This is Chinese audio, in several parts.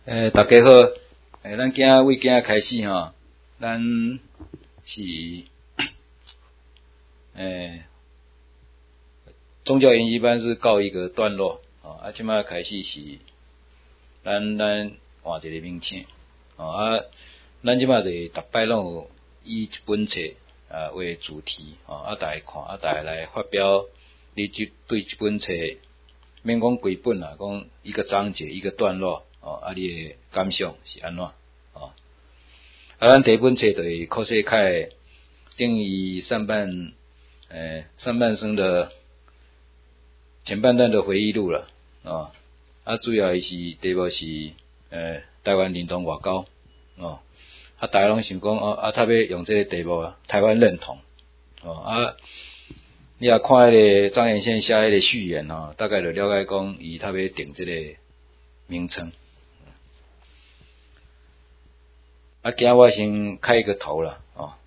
大家好，咱为今开始吼，咱是宗教研习班是告一个段落，即摆开始是咱换一个名称，咱即摆就逐摆拢有以一本册为主题，大家看，大家来发表你对这本册免讲规本啦，讲一个章节一个段落。你的感想是安怎？咱第一本册就是柯世凯定义上半生的前半段的回忆录了，主要是题目是台湾认同外交，大家拢想讲他要用这个题目台湾认同，你也看迄个张延宪写迄个序言大概就了解讲伊他要定这个名称。今仔我先开一个头啦，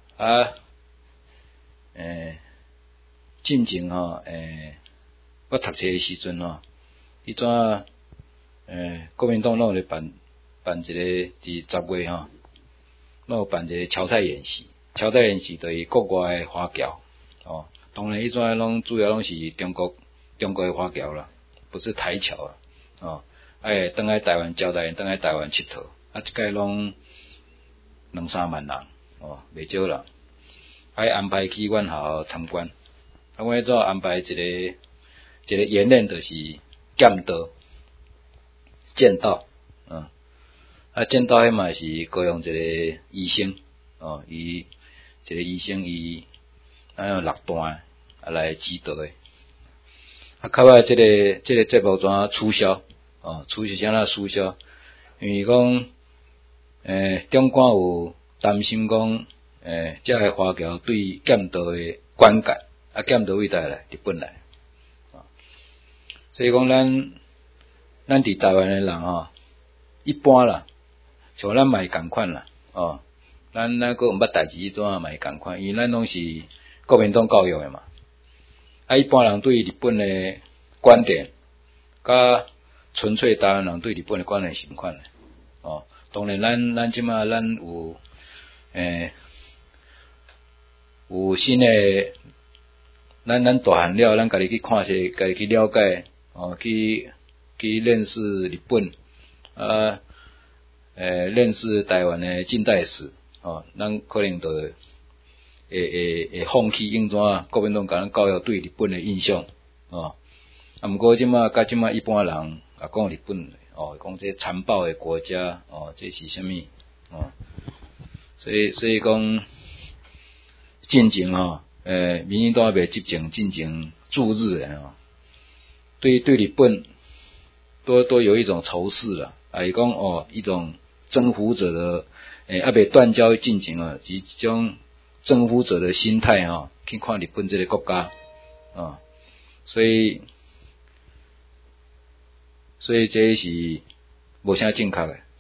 进前我读册的时阵迄阵国民党拢有办一个伫10月拢有办一个侨泰演习，侨泰演习就是国外的华侨，当然迄阵拢主要拢是中国的华侨啦，不是台侨啦，回来台湾招待，回来台湾佚佗，一届拢2-3万人，袂少人，安排去阮校参观。阮迄阵安排一个演练，就是剑道，剑道，剑道迄嘛是高雄一个医生，一个医生伊6段来指导的。较尾这个节目怎取消？取消啥取消？因为讲中官有担心讲，这个华侨对剑道的观感，剑道位倒来日本来，所以讲咱伫台湾的人一般啦，像咱嘛会共款啦，咱个毋捌代志，迄阵嘛会共款，因为咱拢是国民党教育的嘛，一般人对日本的观点，甲纯粹台湾人对日本的观点是毋款的，当然咱即马咱有新的，咱大汉了，咱家己去看些，家己去了解，去认识日本，认识台湾的近代史，咱可能就会放弃用怎国民党甲咱教育对日本的印象，毋过即马一般人也讲日本，讲这残暴的国家，这是啥物？所以讲进前民进党还未执政，进前驻日的对日本都有一种仇视啦，是讲一种征服者的还未断交进前是一种征服者的心态去看日本这个国家，所以这是无啥正确的，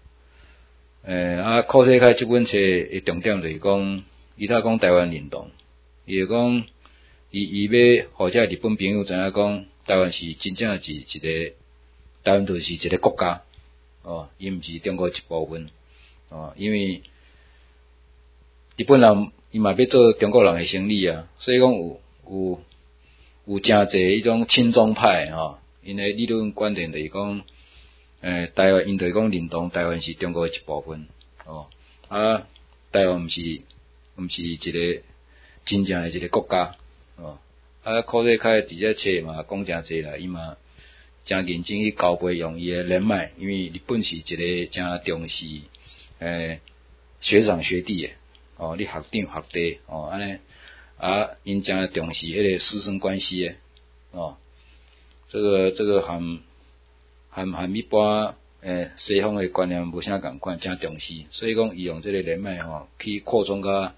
柯世凯这本册的重点就是讲，伊他讲台湾认同，伊就讲，伊要互这日本朋友知影讲，台湾是真正是一个，台湾就是一个国家，伊毋是中国一部分，因为日本人伊嘛要做中国人的生意所以讲有真侪迄种亲中派因的理论观点就是讲，台湾因就是讲认同台湾是中国的一部分，台湾毋是一个真正的一个国家，柯世凯伫这册嘛讲真侪啦，伊嘛真认真去交配用伊的人脉，因为日本是一个真重视学长学弟的，你学长学弟安尼，因真重视迄个师生关系的，这个和一般西方的观念无啥共款，真重视，所以讲伊用这个人脉去扩充甲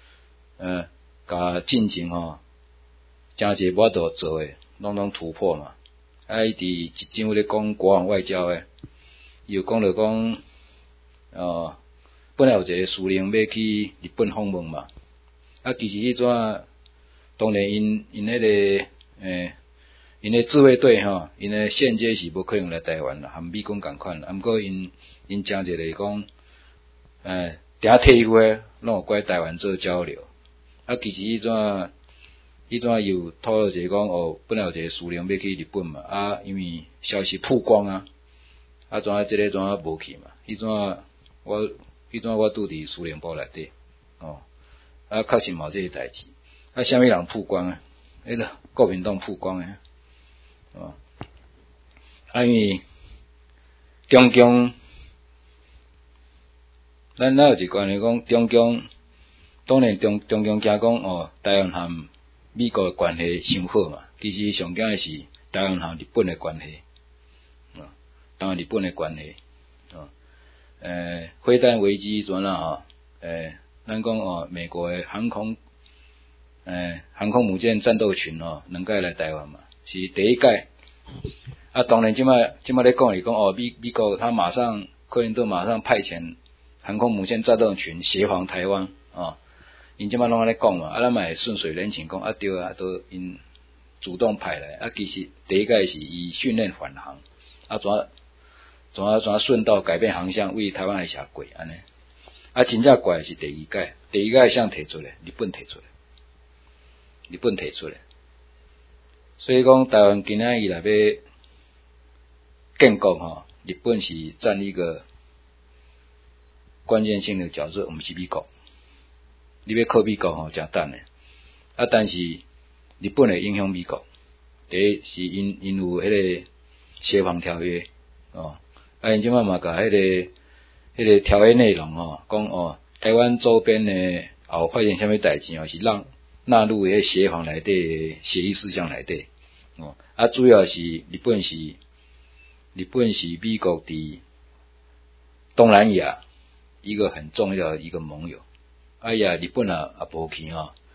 进前真侪无法度做的，拢突破嘛。伊伫一章咧讲国防外交的，伊有讲到讲，本来有一个司令要去日本访问嘛，其实迄阵当然因迄个因的自卫队吼，因的现阶是无可能来台湾啦，含美军共款啦。毋过因诚一个讲，定退休诶，拢有过来台湾做交流。啊，其实迄阵有透露一个讲，本来有一个司令要去日本嘛，啊，因为消息曝光啊，啊，即个无去嘛。迄阵我拄伫司令部内底，啊，确实嘛有这个代志。啊，啥物人曝光啊？迄个国民党曝光诶。因为中共，咱有一观念讲，中共当然中共惊讲台湾和美国诶关系伤好嘛，其实上惊诶是台湾和日本诶关系，当然日本诶关系，飞弹危机阵啦咱讲美国诶航空母舰战斗群两届来台湾嘛，是第一届。啊，当然即摆咧讲是讲美国他克林顿马上派遣航空母舰战斗群协防台湾因即摆拢安尼讲嘛，啊咱嘛会顺水人情讲对啊，都因主动派来啊，其实第一届是以训练返航啊，怎顺道改变航向为台湾海峡过安尼啊，真正怪是第二届向提出来，日本提出来。所以讲，台湾今仔日来要建国日本是占一个关键性的角色，毋是美国。你要靠美国诚等诶，啊，但是日本会影响美国。第一是因有迄个协防条约因即摆嘛甲迄个条约内容讲台湾周边诶有发现啥物代志是纳入迄协防内底协议事项内底啊，主要是日本是美国伫东南亚一个很重要的一个盟友。日本也无去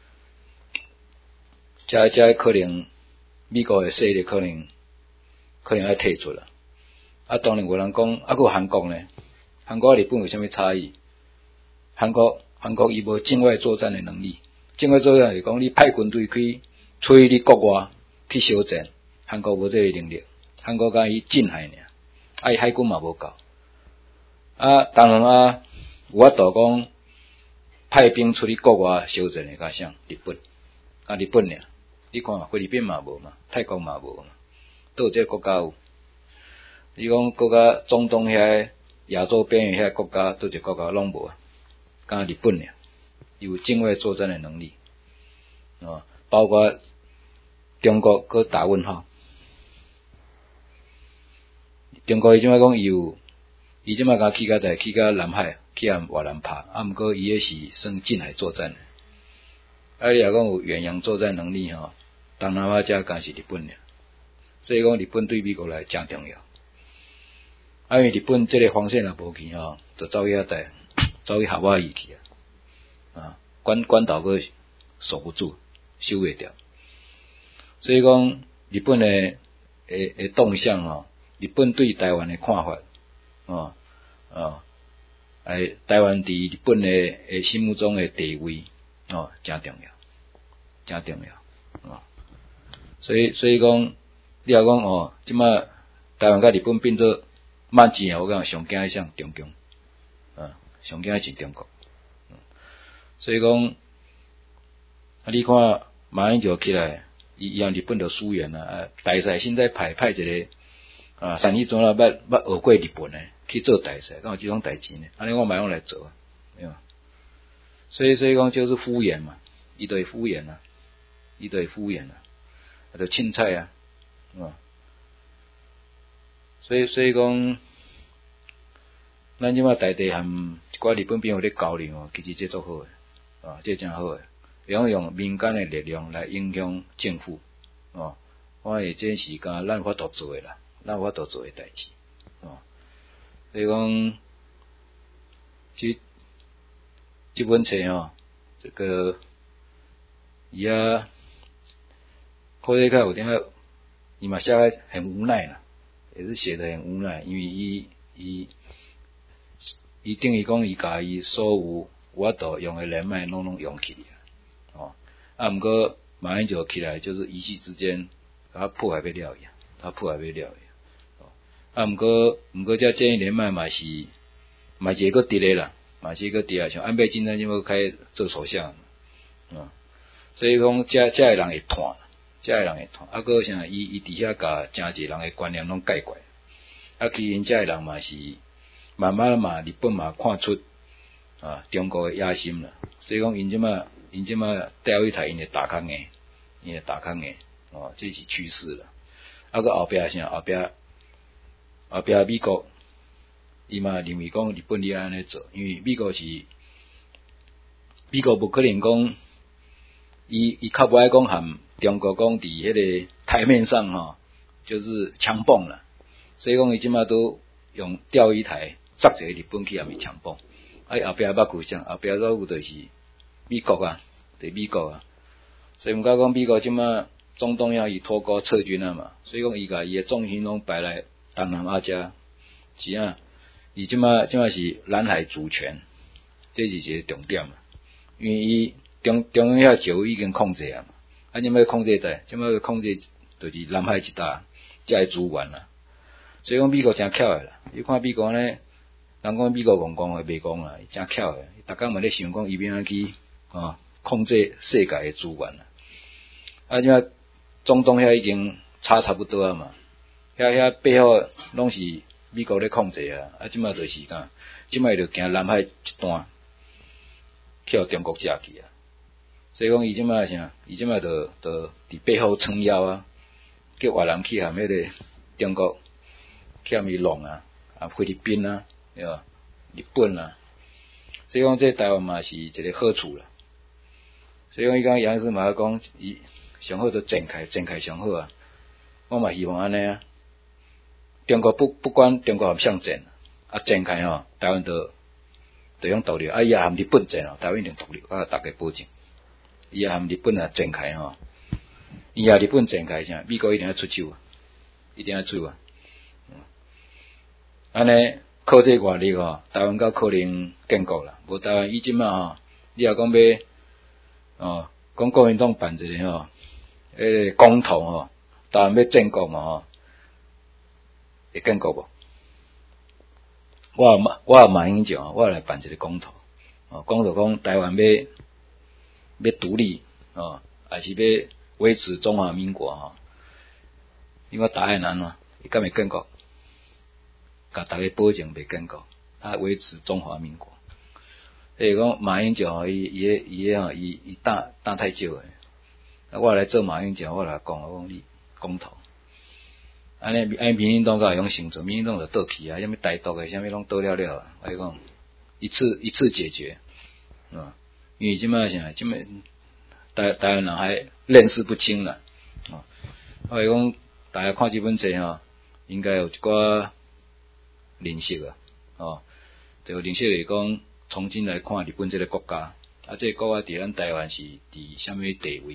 这可能美国的势力可能要退出了。啊，当然有人讲还有韩国呢，韩国日本有啥物差异？韩国伊无境外作战的能力。境外作战是讲你派军队去出去你国外去小战，韩国无这个能力，韩国敢伊近海尔，伊海军嘛无够。当然有法度讲派兵出去国外小战的，甲啥日本尔，你看菲律宾嘛无嘛，泰国嘛无嘛，倒有这个国家有。你讲国家中东遐亚洲边缘遐国家，倒一个国家拢无敢日本尔，有境外作战的能力包括中国佮打问号。中国伊即摆讲伊即摆甲去到南海，去越南拍，毋过伊迄是算近海作战的。你若讲有远洋作战能力东南亚才敢是日本尔。所以讲日本对美国来诚重要。因为日本这个防线若无去就走去遐带，走去夏威夷去关岛佫守不住，守袂掉。所以讲日本的动向日本对台湾的看法台湾伫日本的心目中的地位诚重要所以讲你若讲即摆台湾甲日本变做慢钱我讲上惊像中共上惊是中国所以讲你看马英九起来伊向日本就疏远大赛现在派一个产业总要学过日本诶去做大赛，敢有即种代志呢？安尼我嘛用来做对吧？所以讲就是敷衍嘛，伊就会敷衍就凊彩所以讲，咱即摆大地含一寡日本朋友咧交流其实这足好诶这真好诶，用民间诶力量来影响政府我会这是甲咱有法度做诶啦，咱有法度做诶代志所以讲这本册这个伊柯瑞凯有点伊嘛写得很无奈啦，也是写得很无奈，因为伊等于讲伊甲伊所有法度用诶人脉拢用起毋过马英九起来就是一夕之间甲破坏要了伊，破坏要了伊。啊，毋过遮建议连麦嘛是一个伫咧啦，嘛是一个伫咧，像安倍晋三就要开做首相，所以讲遮个人会团，啊，个啥伊伫遐甲真侪人诶观念拢改怪，啊，其因遮个人嘛是慢慢嘛，日本嘛看出中国诶野心啦，所以讲因即马钓鱼台因会打空诶，这是趋势啦。啊，个后壁啥？后壁美国伊嘛认为讲日本你安尼做，因为美国无可能讲伊较无爱讲含中国讲伫迄个台面上就是强蹦啦，所以讲伊即马都用钓鱼台塞一个日本去也咪强蹦，啊后壁捌顾啥？后壁都有就是美国啊，所以毋过讲美国即马中东要伊脱钩撤军啊嘛，所以讲伊甲伊诶重心拢摆来东南亚遮，是啊，伊即马是南海主权，这是一个重点嘛，因为伊中央遐石油已经控制啊嘛，啊即马控制在，即马要控制就是南海一带遮个资源啦，所以讲美国真巧诶啦，你看美国呢，人讲美国戆诶，袂戆啦，伊真巧诶，逐工嘛咧想讲伊要安去控制世界诶资源啦，啊即马中东遐已经差不多啊嘛，遐背后拢是美国咧控制啊，啊即马就是讲，即马就行南海一段，去互中国食去啊，所以讲伊即马啥？伊即马就伫背后撑腰啊，叫外人去含迄个中国去含伊弄啊，菲律宾啊，对吧？日本啊，所以讲这台湾嘛是一个好处啦。所以讲伊讲杨医师嘛讲伊上好就展开上好啊，我嘛希望安尼啊。中国不管中国含向前，展开台湾就用独立，伊也含日本战台湾一定独立，大家保证。伊也含日本展开伊也日本展开啥，美国一定要出手啊，安尼靠这外力台湾较可能建国啦，无台湾以即马你若讲要讲国民党办一个迄个公投台湾要建国嘛会建国无？我马英九我来办一个公投，公投讲台湾要独立还是要维持中华民国因为答案安怎？伊敢会建国？甲大家保证袂建国，维持中华民国。所以讲马英九伊打太少诶，我来做马英九，我来讲你公投。安尼民进党甲用成做，民进党就倒去啊，啥物台独诶，啥物拢倒了啊。我讲一次解决，因为即摆啥，即摆台湾人还认识不清啦。我讲大家看这本册应该有一寡认识啊，就认识来讲，重新来看日本这个国家，这个国家伫咱台湾是伫啥物地位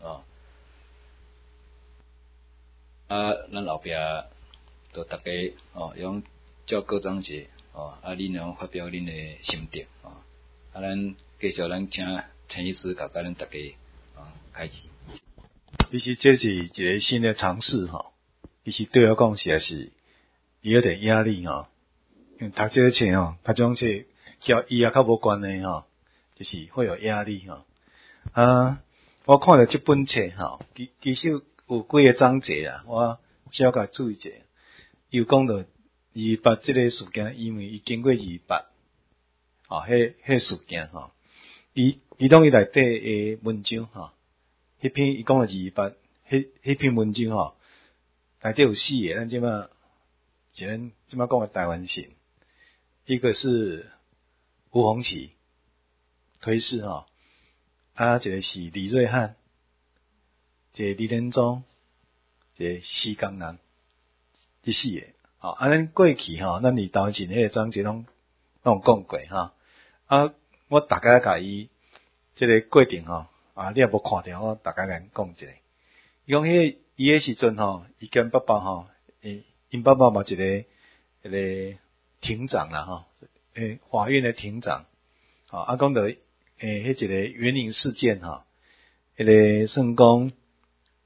咱后壁就大家用照各章节恁用发表恁的心得咱继续咱请陈医师甲咱大家开始。 其实这是一个新的尝试其实对我讲是有点压力因为读这个册读这种册交伊也较无关的就是会有压力我看到这本册其实有几个章节啦，我小可注意一下。有讲到228这个事件，因为伊经过228迄事件伊当伊内底的文章迄篇伊讲到228迄篇文章内底有4个，咱即马讲的台湾省，一个是吴鸿麒推事一个是李瑞汉，一个李仁忠，一个施刚人，这4个咱过去咱伫台湾省迄个章节拢有讲过我大概甲伊这个过程你也无看到，我大概甲讲一下。伊讲伊迄时阵伊跟爸爸因爸爸嘛一个迄个庭长啦法院的庭长讲到迄一个园林事件迄个算讲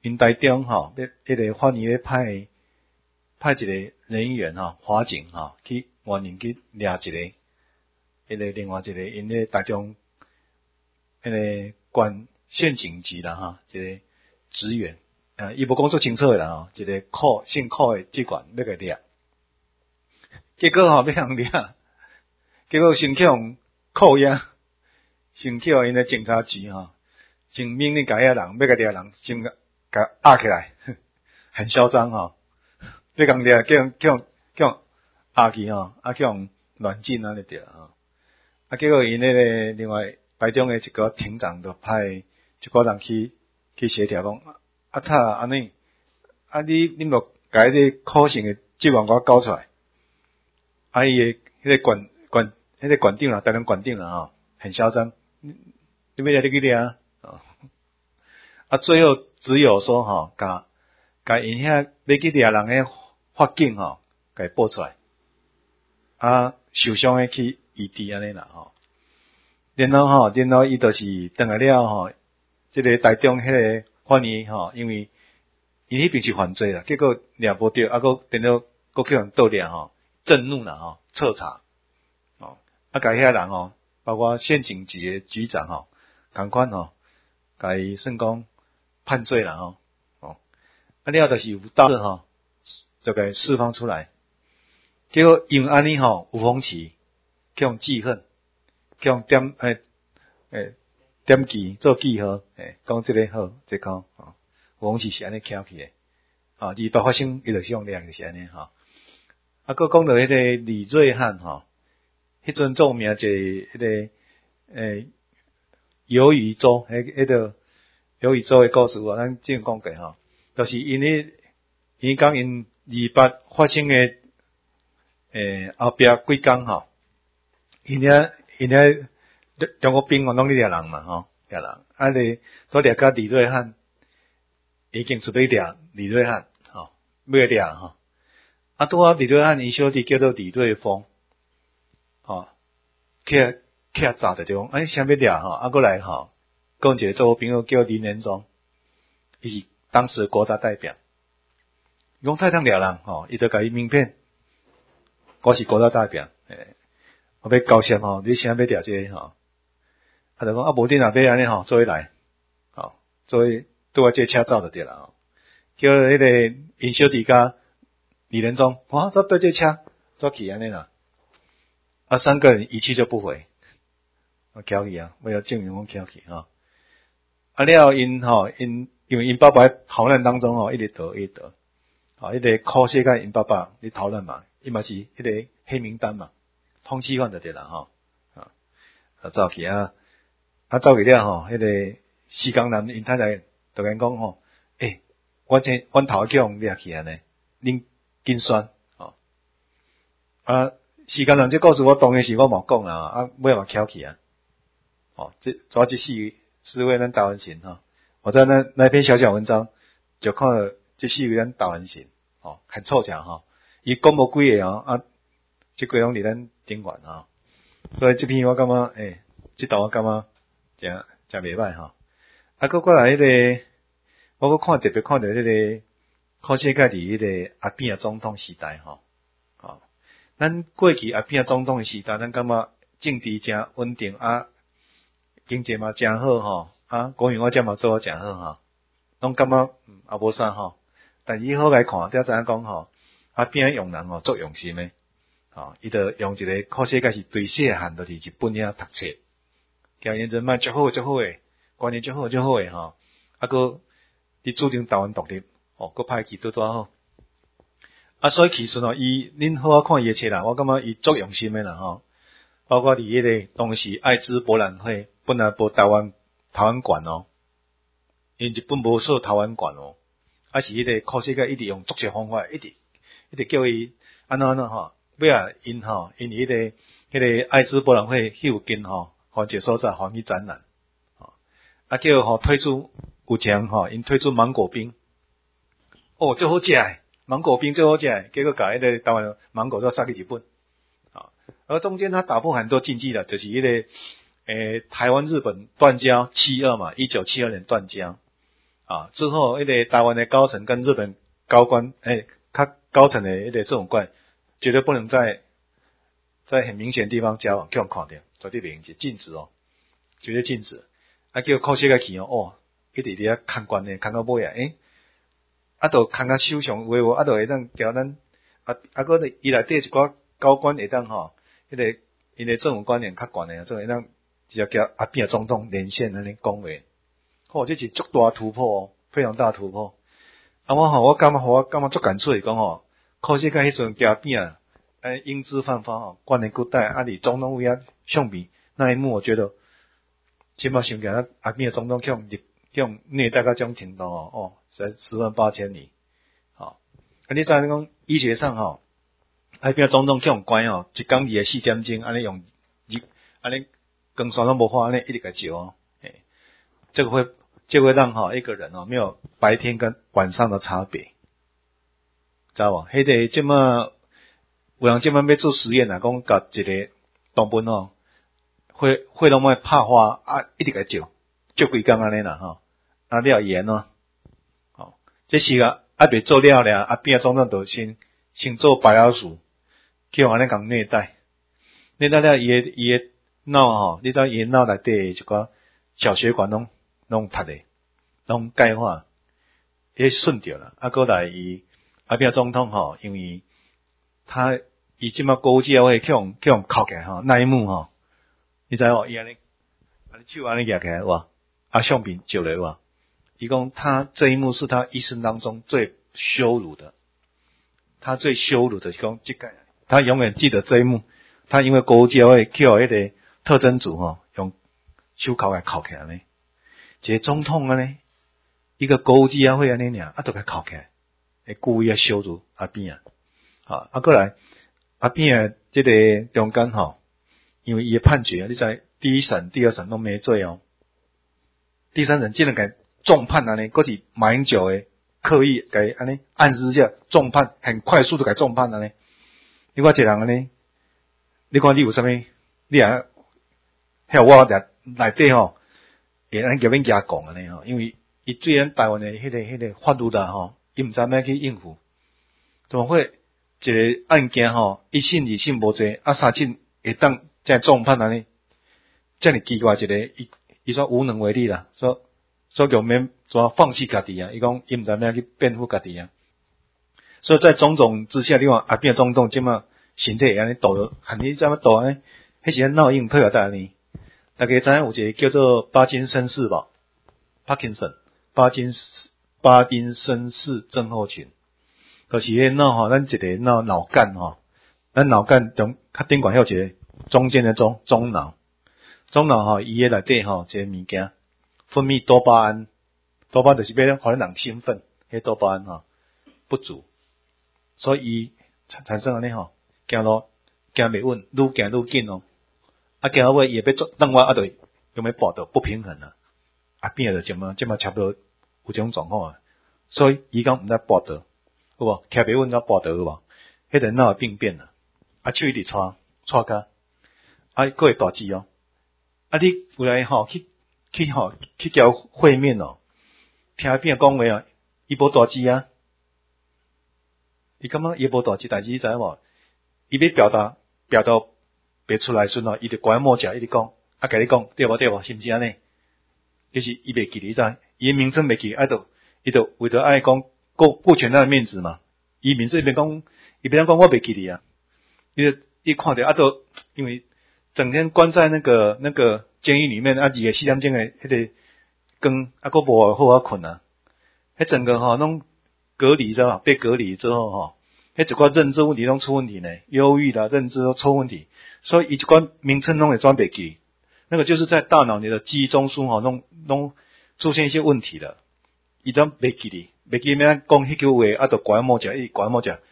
因台中吼，要迄个法院要派一个人员吼，法警吼去外面去抓一个，迄个另外一个因咧台中迄个县县警局啦哈，一个职员，伊无讲做清楚诶啦吼，一个姓寇诶职员要甲抓，结果吼要互抓，结果先去互扣押，先去互因诶警察局吼，先命令甲遐人要甲抓人，先甲压起来，很嚣张吼，要甲抓，叫压去吼，叫软禁安尼对吼，结果因迄个另外台中诶一个庭长就派一个人去协调讲，安尼，你莫甲迄个可信诶职员我交出来，伊诶迄个馆长啦，台中馆长啦吼，很嚣张，你要来你去抓最后只有说吼，甲因遐要去抓人诶法警吼，甲伊报出来，受伤诶去医治安尼啦吼，然后伊就是转来了吼，即个台中迄个法院吼，因为伊迄边是犯罪啦，结果抓无着，佫电脑佫叫人倒抓吼，震怒啦吼，彻查，甲遐人吼，包括县警局诶局长吼，共款吼，甲伊算讲判罪啦吼，了就是有道理吼，就甲伊释放出来，结果因安尼吼有风起，叫人记恨，叫人点记做记号，讲即个好，即个有风起是安尼翘起诶，二八发生伊就是用量就是安尼吼，佫讲到迄个李瑞汉吼。迄阵著名一个迄个鱿鱼洲，迄个鱿鱼洲诶故事咱之前讲过吼，就是因讲因28发生诶后壁几工吼，因遐中国兵拢咧抓人嘛吼，抓人，所以抓甲李瑞汉，已经准备抓李瑞汉吼，要抓吼，拄好李瑞汉伊小弟叫做李瑞峰。去查着就讲，啥物抓吼，过来吼，讲一个做朋友叫林连忠，伊是当时的国大代表，讲太通抓人吼，伊就甲伊名片，我是国大代表，我要交涉吼，你啥要抓这个吼，就讲无你若要安尼吼，做伙来，做伙拄啊这车走就对啦吼，叫迄个因小弟甲李连忠，做对这车，做去安尼啦。3个人一去就不回，翘去为了证明我翘去了因为因爸爸逃难当中一直得，迄个考试甲因爸爸咧逃难嘛，伊嘛是迄个黑名单嘛，通缉犯就对啦走去走去了迄个西港南因太太突然讲阮头叫人掠去安尼，恁紧选时间人这故事我当然是我冇讲啦，尾嘛翘起主要这四位咱台湾神我在那篇小小文章就看到这四位咱台湾神很凑巧伊讲无几个这几拢伫咱顶悬所以这篇我感觉这道我感觉真袂歹佫过来迄个我佫特别看到迄个考世界伫迄个阿扁总统时代咱过去阿扁总统诶时代，咱感觉政治真稳定经济嘛真好国民我这嘛做好真好拢感觉也无啥但是以后来看，才知影讲阿扁用人足用心诶伊就用一个考世界是对细汉就是日本遐读册，条件人脉足好诶，观念足好诶佫你主张台湾独立佫派去拄好。所以其实恁好看伊诶册啦，我感觉伊足用心诶啦包括伫迄个当时艾滋博览会本来无台湾馆因日本无设台湾馆是迄个考世界一直用足些方法，一直叫伊安怎尾因迄个艾滋博览会迄有间换一个所在换去展览叫推出有奖因推出芒果冰最好食诶。芒果冰最好食，结果把迄个台湾芒果都杀去日本而中间他打破很多禁忌的，就是迄个台湾日本断交72嘛，1972年断交啊，之后迄个台湾的高层跟日本高官，较高层的迄个政府官，绝对不能在很明显的地方交往，叫人看到，绝对袂用，是禁止哦，绝对禁止。啊，叫靠些个去哦，一直伫遐看官呢，看到尾啊，就看到首相话啊，就会当交咱个伊内底一寡高官会当吼，迄个因为政府官员较悬的，就会当直接交阿扁总统连线安尼讲话，这是足大突破哦，非常大突破。我感觉足感触讲吼，靠世界迄阵交扁英姿焕发吼，冠冕古代伫总统位相比那一幕，我觉得起码想起来阿扁总统用虐待到这种程度哦，实在十万八千里。好，你知影讲医学上吼，阿扁总统这种关哦，一工2个4点钟，安尼用安尼光线都无法安尼一直个照哦，这会让一个人没有白天跟晚上的差别，知道无？迄个即么有人即么要做实验啊，讲甲一个动物会拢会拍花一直个照规工安尼啦了盐这是未做了阿扁总统就先做白老鼠，叫安尼共虐待了伊的脑你知道伊的脑内底一寡小血管拢塌的，拢钙化，顺着啦。过来阿扁总统因为伊即马国务机会去用扣起来那一幕你知伊安尼手安尼举起来哇，相片照来哇，伊讲他这一幕是他一生当中最羞辱的，他最羞辱的是讲这个，他永远记得这一幕。他因为国务机会去迄个特侦组用手铐来铐起来呢，一个总统呢，一个国务机会安尼尔，就给铐起来，故意羞辱阿扁过来阿扁这个中间因为伊的判决你知第一审、第二审都没罪哦，第三审竟然给重判安尼，佫是马英九的刻意给安尼暗示下重判，很快速的给重判安尼。你看一个人安尼，你看你有啥物？你我内底会安叫免加讲安尼因为伊对咱台湾的迄个法律啦伊毋知影去应付，怎么会一个案件一审二审无罪三审会当再重判安尼？这么奇怪一个伊说无能为力啦，说叫免放弃家己伊讲伊毋知影去辩护家己所以在种种之下，你看阿扁总统即马身体安尼抖很你知影抖安尼，迄时脑硬退了安尼。大家知影有一个叫做巴金森氏吧 ，Parkinson， 巴金森氏症候群，就是迄脑咱一个脑干咱脑干中较顶管还有一个中间的中脑伊个内底一个物件分泌多巴胺就是要互咱人兴奋，迄多巴胺不足，所以伊产生安尼行路行袂稳，愈行愈紧行到尾伊会要让我就用要跋倒不平衡阿扁就即马差不多有这种状况所以伊讲毋知跋倒，有无？徛袂稳才跋倒有无？迄个脑病变手一直搓甲佫会大字你有来去交会面听阿扁讲话伊无大字伊感觉伊无大字，但是你知影无？伊要表达别出来时伊就拐摸脚一直讲甲你讲对无，是毋是安尼？就是伊袂记你知，伊的名称袂记，伊就为着爱讲顾全他的面子嘛。伊名字伊讲我袂记你伊看到就因为整天关在那个监狱里面2个4点钟的迄个光佫无好困迄整个拢隔离知道被隔离之后迄一寡认知问题拢出问题呢，忧郁啦，认知都出问题，所以伊一寡名称拢会转袂记，那个就是在大脑里的记忆中枢拢出现一些问题了，伊都袂记哩，袂记咩讲迄句话就拐摸者，讲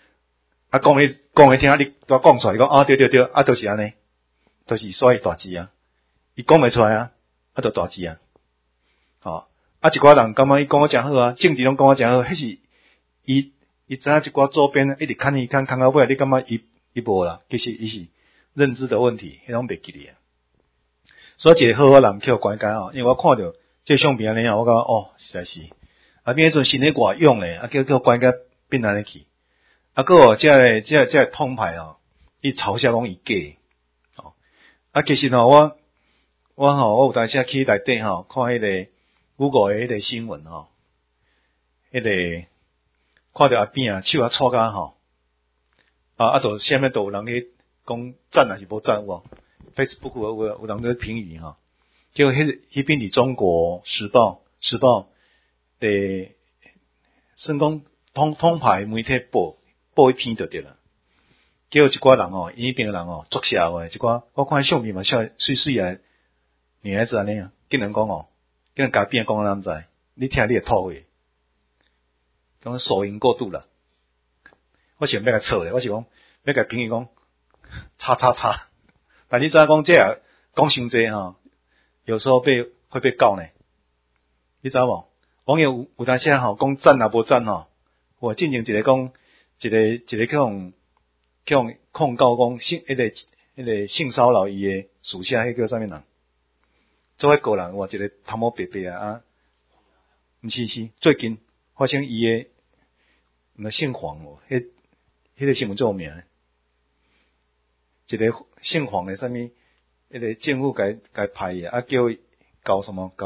听你都讲出来，讲对，就是安尼，就是所谓大字伊讲袂出来就大字一寡人感觉伊讲我诚好政治拢讲我诚好，迄是伊知影一寡周边一直看到尾，你感觉伊无啦，其实伊是认知的问题，迄种袂记哩所以一个好人去关因为我看到这相片安尼我感觉实在是变迄阵新诶外用诶，叫关甲变安尼去。个这通牌哦，伊嘲笑讲伊假哦。其实吼我有当时去内底吼看迄个 Google 诶迄个新闻吼，迄个看到阿扁手搓甲吼，就下面都有人去讲赞还是无赞有无 ？Facebook 有人在评语吼，结果迄边伫中国时报的算讲通牌媒体报一篇就对了。结果一寡人哦，伊边人哦，作笑诶，一寡我看相片嘛，水水诶女孩子安尼啊，竟然讲哦，竟然甲变讲咱知，你听你会吐血，种手淫过度了。我想要甲错咧，我是讲要甲评语讲，叉，但你知影讲这啊讲伤济吼，有时候会被告呢，你知无？网友有当时吼讲赞啊无赞吼，我进行一个讲一个去用控告讲迄个性骚扰伊诶属下迄个啥物人，做迄个人一个头毛白白啊，毋是最近发生伊诶姓黄哦，迄个新闻最有名诶，一个姓黄诶啥物，迄个政府该派伊叫伊搞什么，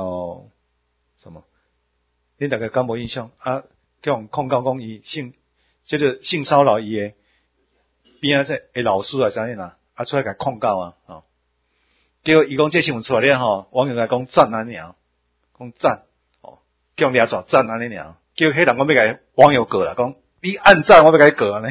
恁大家敢无印象叫人控告讲伊这个性骚扰伊诶边仔诶老师啊啥物啦，出来甲控告结果伊讲这新闻出来了吼，网友来讲赞安尼讲赞叫人抓赞安尼结果迄人我要甲网友告啦，讲你按赞我要甲你告安尼，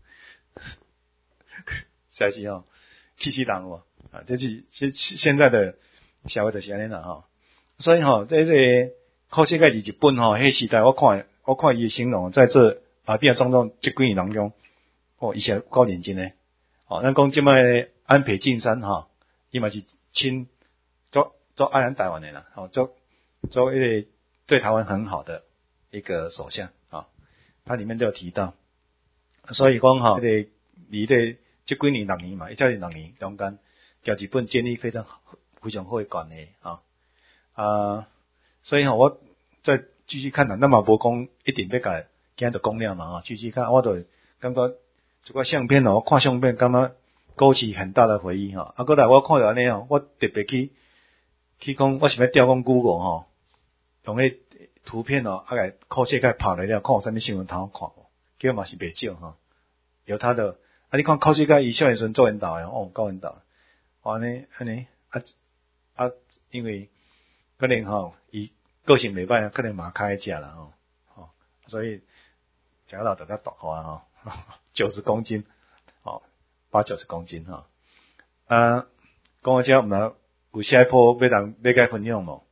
实在是气死人有这是现在的社会就是安尼啦所以在这考试界日本迄时代我看伊形容在这变种这几年当中伊是够认真诶咱讲即摆安倍晋三伊嘛是做爱咱台湾诶啦做迄个对台湾很好的一个首相他里面都有提到，所以讲迄个离这几年6年嘛，伊才是6年中间，甲日本建立非常好诶关系所以我再继续看咱嘛无讲一定要甲今日就讲了嘛继续看，我就感觉这个相片我看相片感觉勾起很大的回忆过来我看到安尼我特别去讲，我想要调讲 Google 用迄图片来考试界拍来了，看有啥物新闻通看结果嘛是袂少有他的你看考试界伊少年时阵做引导诶够引导安尼因为可能伊个性袂歹可能嘛开食啦所以食到大大90公斤80-90公斤讲到这我们有下一波要甲分享无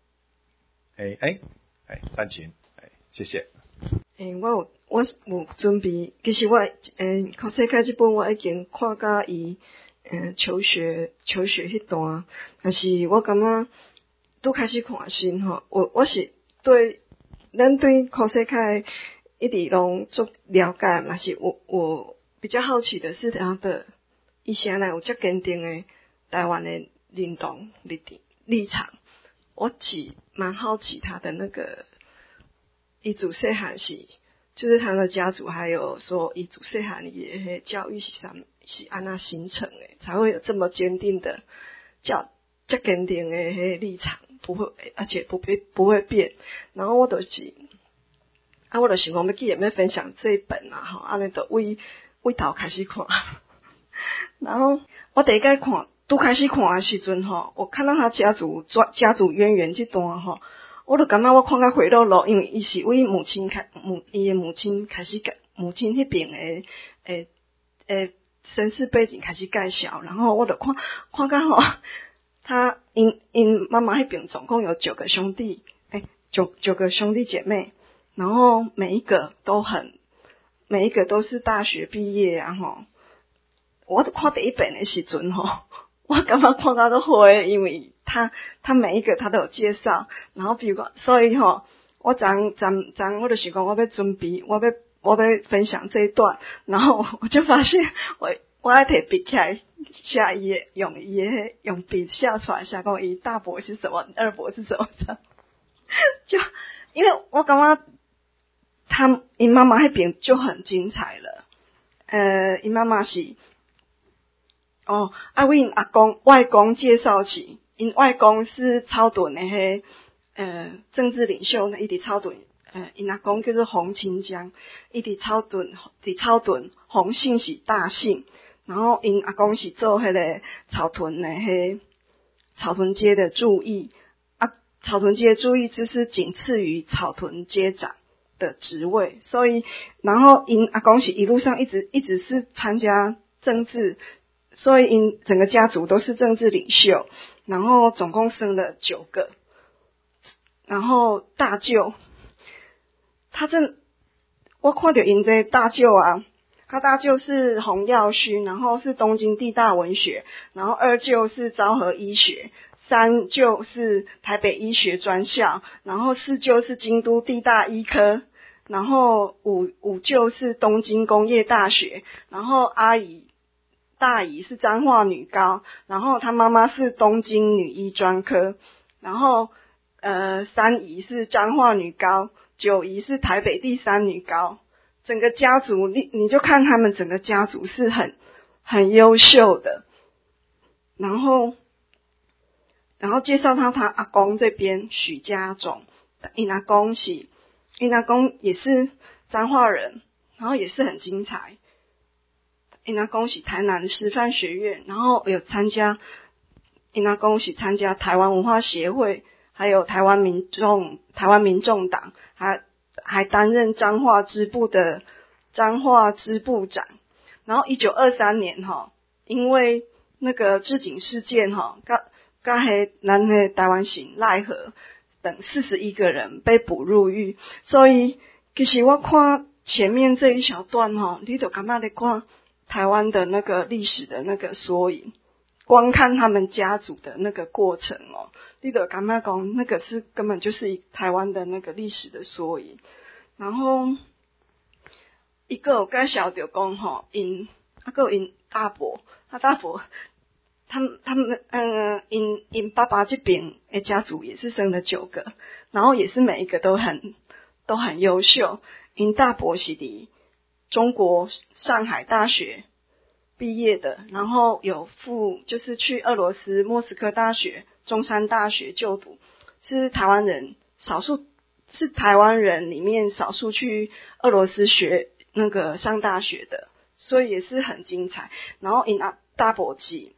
赞成谢谢我有准备，其实考试界这本我已经看到伊求学迄段，但是我感觉拄开始看新我是咱对考试界一直拢足了解，但是我比较好奇的是他的以前来有遮坚定的台湾的认同立场，我是蛮好奇他的那个伊自细汉是，就是他的家族还有说伊自细汉的教育是安那形成的，才会有这么坚定的遮坚定的立场，不会而且不会变。然后我就是我就想讲要记得要分享这一本安尼就为头开始看，然后我第一届看拄开始看的时阵我看到他家族渊源这段我就感觉我看到回落落，因为伊是为伊的母亲开始母亲迄边的身世背景开始介绍，然后我就看到他因妈妈迄边总共有9个兄弟，9个兄弟姐妹，然后每一个都是大学毕业我看第一本的时阵我感觉看到都会，因为他每一个他都有介绍，然后比如说，所以我昨我就想讲我要准备，我要分享这一段，然后我就发现我要摕笔起来下用笔下出来，下讲伊大伯是什么，二伯是什么就因为我感觉因妈妈迄边就很精彩了。因妈妈是为因阿公外公介绍起，因外公是草屯的政治领袖呢，伊伫草屯因阿公叫做洪清江，伊伫草屯洪姓是大姓，然后因阿公是做迄个草屯的草屯街的注意草屯街的注意就是仅次于草屯街长的职位，所以然后因阿公是一路上一直是参加政治，所以因整个家族都是政治领袖，然后总共生了9个，然后大舅我看到因这大舅啊，他大舅是洪耀勋，然后是东京地大文学，然后二舅是昭和医学，三舅是台北医学专校，然后四舅是京都地大医科，然后五舅是东京工业大学，然后大姨是彰化女高，然后她妈妈是东京女医专科，然后三姨是彰化女高，九姨是台北第3女高，整个家族你就看他们整个家族是很优秀的，然后介绍他阿公这边许家种，因阿公也是彰化人，然后也是很精彩。因阿公是台南师范学院，然后有参加台湾文化协会，还有台湾民众党，还担任彰化支部长。然后1923年因为那个治警事件甲咱台湾省赖和等41个人被捕入狱，所以其实我看前面这一小段你就感觉在看台湾的那个历史的那个缩影，光看他们家族的那个过程你就感觉讲那个是根本就是台湾的那个历史的缩影。然后一个有介绍到讲因大伯，他们因爸爸这边的家族也是生了9个，然后也是每一个都很优秀。因大伯是伫中国上海大学毕业的，然后就是去俄罗斯莫斯科大学、中山大学就读，是台湾人里面少数去俄罗斯学那个上大学的，所以也是很精彩。然后因大伯是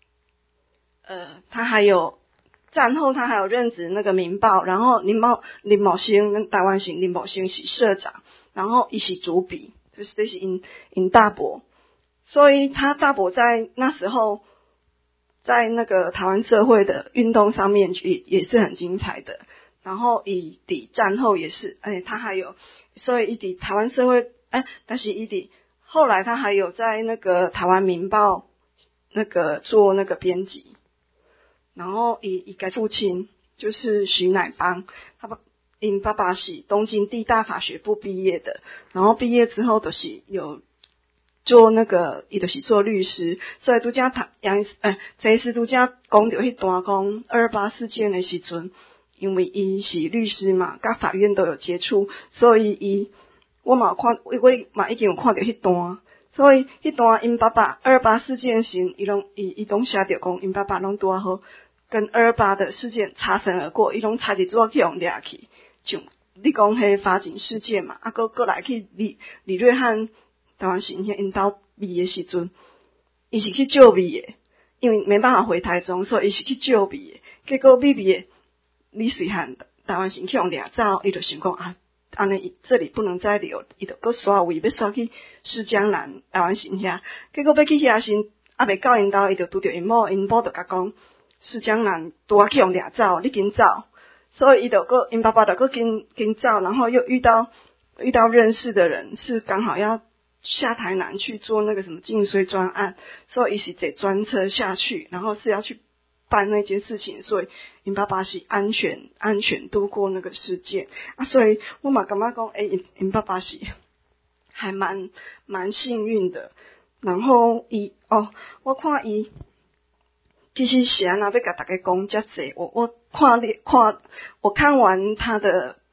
他还有战后他还有任职那个民报，然后林茂兴跟台湾省林茂兴是社长，然后一起主笔，就是这是因大伯，所以他大伯在那时候在那个台湾社会的运动上面也是很精彩的。然后以抵战后也是，他还有，所以以抵台湾社会，但是以抵后来他还有在那个台湾民报那个做那个编辑。然后以个父亲就是徐乃邦，因爸爸是东京地大法学部毕业的，然后毕业之后就是有做那个伊就是做律师，所以拄则这是拄则讲到迄段讲228事件的时阵，因为伊是律师嘛，甲法院都有接触，所以我嘛已经有看到迄段。所以迄段因爸爸228事件时，伊拢写着讲因爸爸拢拄啊好跟228的事件擦身而过，伊拢差一撮去用掠去，像你讲迄法警事件嘛，过来去李瑞汉台湾省遐因兜秘的时阵，伊是去救秘的，因为没办法回台中，所以伊是去救秘的，结果秘的李瑞汉台湾省去用掠走，伊就想讲安尼这里不能再留，伊就搁刷位要刷去石江南台湾省遐，结果要去遐时未到因兜，伊就拄着因某就甲讲石江南拄啊去用掠走，你紧走，所以因爸爸就搁紧走，然后又遇到认识的人，是刚好要下台南去做那个什么净水专案，所以伊是坐专车下去，然后是要去办那件事情，所以因爸爸是安全度过那个事件所以我嘛感觉讲因爸爸是还蛮幸运的。然后我看伊其实是要甲大家讲遮济，我看完他的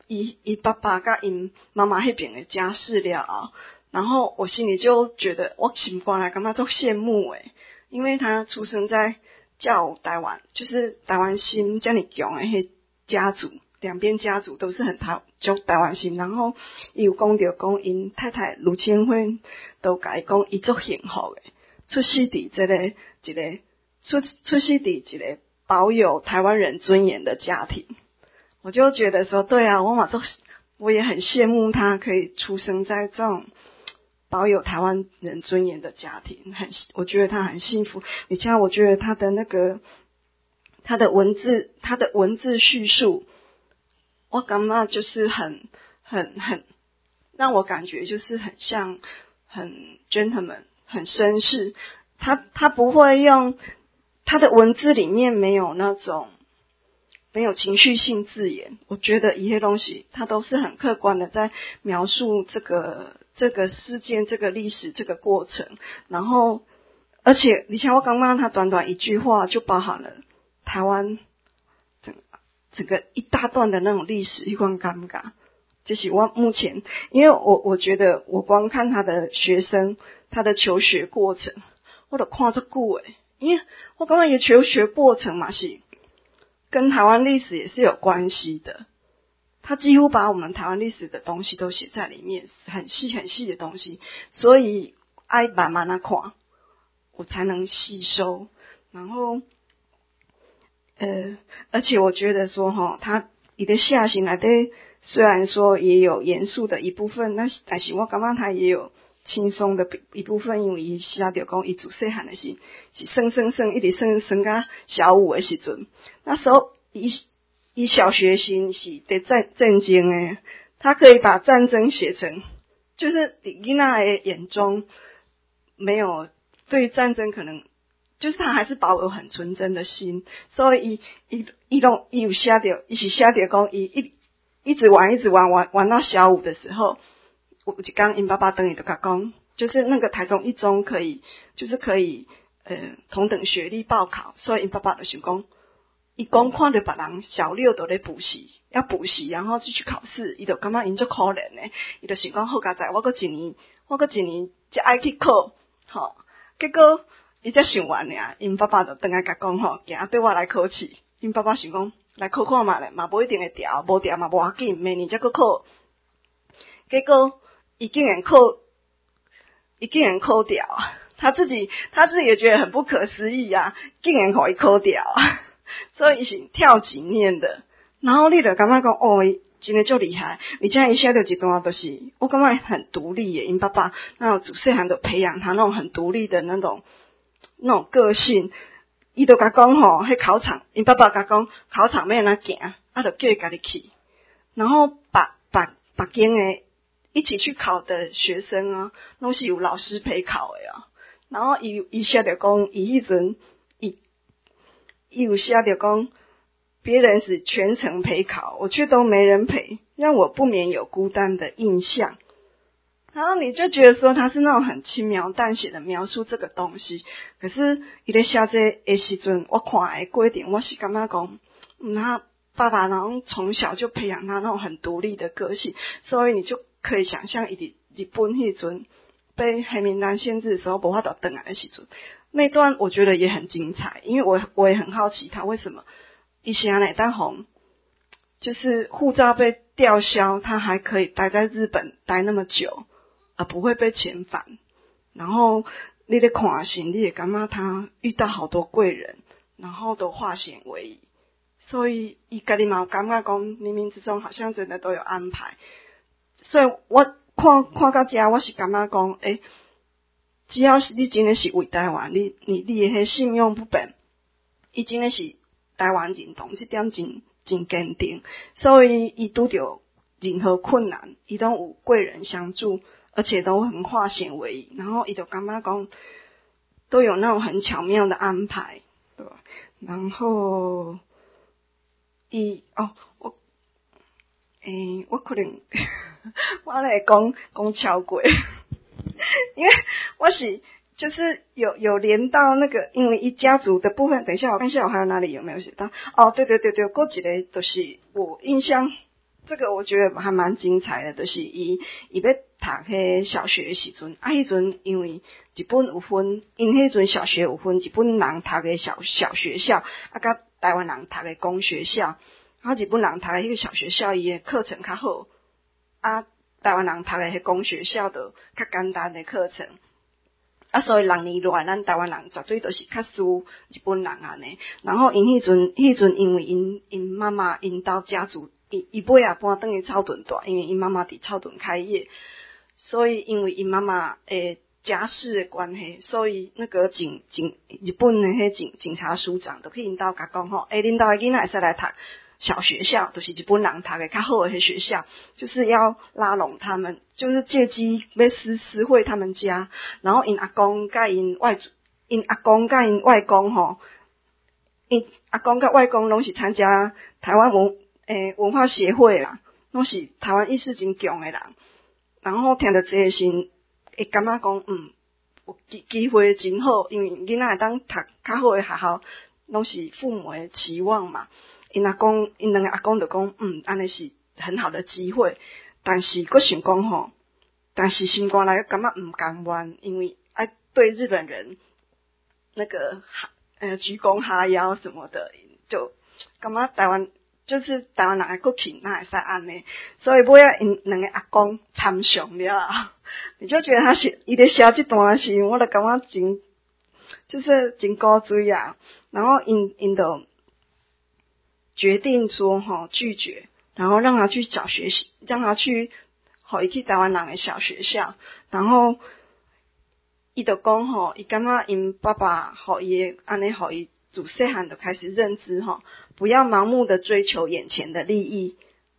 伊爸爸甲因妈妈迄边的家世了后，然后我心里就觉得我心肝来感觉足羡慕诶，因为他出生在叫台湾，就是台湾心这么强的迄家族，两边家族都是很台湾心，然后伊有讲到讲因太太卢千惠都甲伊讲伊足幸福诶，出世伫这个一个出世伫一个保有台湾人尊严的家庭。我就觉得说，对啊，我也很羡慕他可以出生在这种保有台湾人尊严的家庭，我觉得他很幸福。而且我觉得他的他的文字叙述，我感觉就是很让我感觉就是很像很 gentleman 很绅士。他不会用他的文字里面没有情绪性字眼，我觉得一些东西他都是很客观的在描述这个事件、这个历史、这个过程。然后而且我刚刚他短短一句话就包含了台湾整个一大段的那种历史，一段尴尬。这是我目前，因为我觉得我光看他的学生他的求学过程，我都看这久诶，因为我感觉也求学过程嘛是跟台湾历史也是有关系的，他几乎把我们台湾历史的东西都写在里面，很细很细的东西，所以爱慢慢的看，我才能吸收。然后而且我觉得说他的下行来的虽然说也有严肃的一部分，但是我感觉他也有轻松的一部分，因为伊写到讲伊自细汉的是生一直生到小五的时阵，那时候伊小学时是在战争的，他可以把战争写成就是囡仔的眼中没有对战争可能就是他还是保有很纯真的心，所以伊有写到伊是写到讲伊一直玩到小五的时候，有一天因爸爸回来就甲讲，就是那个台中一中可以同等学历报考，所以因爸爸就想讲，伊讲看到别人小六都在补习，要补习然后就去考试，伊就感觉因足可怜的，伊就想讲好佳哉，我搁一年才爱去考，结果伊才想完尔，因爸爸就回来甲讲行对我来考试，因爸爸想讲来考看嘛咧，嘛无一定会调，无调嘛无要紧，明年才搁考。结果伊竟然考掉，他自己也觉得很不可思议啊，竟然可以考掉，所以是跳几年的。然后你就感觉讲真的就厉害，而且伊写到一段都是我感觉很独立耶，因爸爸那种自细汉就培养他那种很独立的那种个性。伊就甲讲迄考场，因爸爸甲讲考场要安怎行，就叫伊家己去。然后把间的一起去考的学生啊，拢是有老师陪考的啊。然后伊写着讲，伊迄阵伊有写着讲，别人是全程陪考，我却都没人陪，让我不免有孤单的印象。然后你就觉得说他是那种很轻描淡写的描述这个东西，可是伊咧写这的时阵，我看的过程，我是感觉讲，他爸爸然后从小就培养他那种很独立的个性，所以你就可以想象，日本迄阵被黑名单限制的时候，无法度回来的时阵，那段我觉得也很精彩，因为我也很好奇他为什么以前呢当红，就是护照被吊销，他还可以待在日本待那么久。而不会被遣返，然后你在看行，你也感觉他遇到好多贵人，然后都化险为夷，所以伊家己嘛有感觉讲冥冥之中好像真的都有安排。所以我看到这，我是感觉讲，只要是你真的是为台湾，你的迄信用不变，伊真的是台湾认同，这点真坚定，所以伊拄着任何困难，伊都有贵人相助。而且都很化险为夷，然后伊就感觉讲都有那种很巧妙的安排，对吧？然后我可能我来讲超过，因为我是就是有连到那个，因为一家族的部分，等一下我看一下我还有哪里有没有写到。对，过一个就是我印象这个我觉得还蛮精彩的，就是伊要读迄小学的时阵，迄阵因为日本有分，因迄阵小学有分日本人读的小学校，甲台湾人读的公学校，然后日本人读的迄个小学校伊的课程较好，台湾人读的迄公学校就较简单的课程。所以6年来，咱台湾人绝对都是较输日本人安尼。然后因迄阵因为因妈妈因兜家族，伊尾仔搬转去草屯住，因为因妈妈伫草屯开业，所以因为因妈妈诶家世的关系，所以那个日本的迄警察署长就去因兜甲讲吼，恁兜的囡仔会使来读小学校，就是日本人读的较好的迄学校，就是要拉拢他们，就是借机要私会他们家。然后因阿公甲因外公吼，因阿公甲外公拢是参加台湾文化协会啦，拢是台湾意识真强的人。然后听到这个时会感觉讲，有机会真好，因为囡仔会当读较好的学校，拢是父母的期望嘛。因两个阿公就讲，安尼是很好的机会，但是佫想讲吼，但是心肝内感觉唔甘愿，因为爱对日本人那个鞠躬哈腰什么的，就感觉台湾人的国情哪会使安尼，所以尾仔因两个阿公参详了，你就觉得伊咧写这段时，我就感觉就是真古锥啊，然后因就决定说拒绝，然后让他去互伊去台湾人的小学校，然后伊就讲伊感觉因爸爸互伊安尼互伊自细汉就开始认知不要盲目的追求眼前的利益，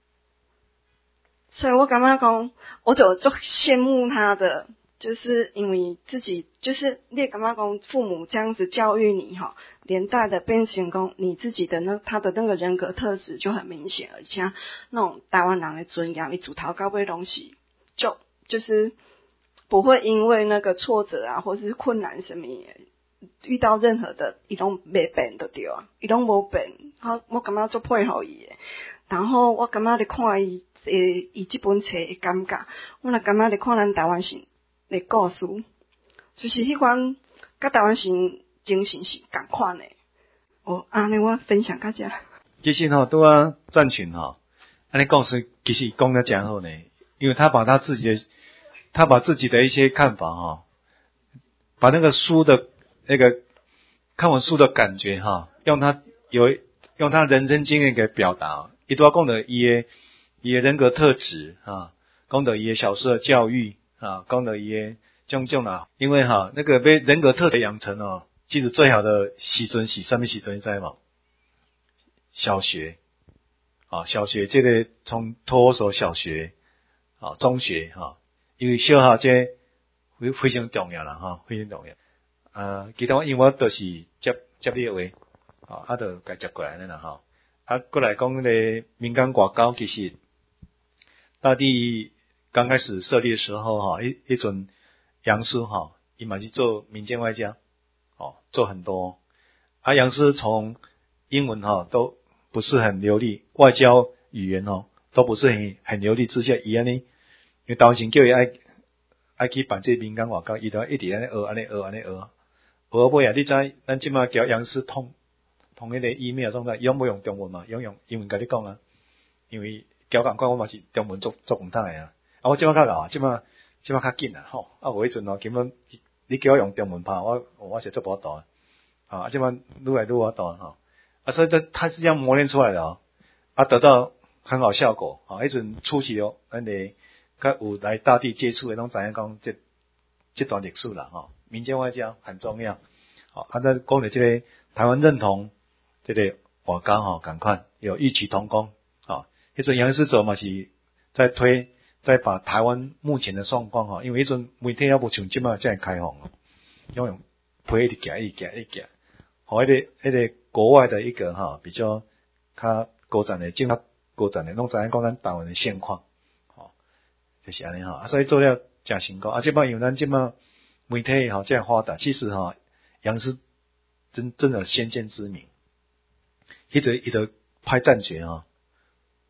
所以我感觉讲，我就羡慕他的。就是因为自己，就是你感觉讲父母这样子教育你连带的变成讲你自己的他的那个人格特质就很明显，而且那种台湾人的尊严，伊自头到尾拢是就是不会因为那个挫折啊，或是困难什么遇到任何的，伊拢袂变就对啊，伊拢无变，我感觉足配合伊的。然后我感觉咧看伊这本册的感觉，我也感觉咧看咱台湾人的故事，就是迄款甲台湾人精神是同款的。安尼我分享到这。 其实拄赞群安尼故事其实讲得真好呢，因为他把自己的一些看法把那个书的那个看完书的感觉用他人生经验给表达，伊都要讲到伊的人格特质讲到伊的小时的教育讲到伊的种啦，因为那个要人格特质养成其实最好的时阵是什么时阵你知吗？小学小学这个从托儿所小学中学因为小学这非常重要啦非常重要其他因为我都是接你的话就该接过来了啦过来讲咧民间外交，其实大地刚开始设立的时候一阵杨师伊嘛是做民间外交做很多杨师从英文都不是很流利，外交语言都不是很流利之下，伊安尼因为台湾人叫伊爱去办这民间外交，伊就一直安尼学尾你知咱即马交杨师通迄个 email 状态，伊拢无用中文嘛，用英文甲你讲因为交感官我嘛是中文做讲台的我即马较老即马较紧有迄阵根本你叫我用中文拍我是做不到即马愈来愈我到所以他是这样磨练出来的得到很好效果迄阵初期咱哋甲有来大地接触的拢知影讲这段历史啦民间外交很重要咱讲到这个台湾认同这个外交同款有异曲同工迄阵杨师祖嘛是在把台湾目前的状况因为迄阵媒体也无像即马这样开放用推一直行迄个国外的一个比较较高展的高展的拢知影讲咱台湾的现况就是安尼所以做了真成功即摆因为咱即摆媒体这样发达，其实杨师真的先见之明，迄阵伊就派战诀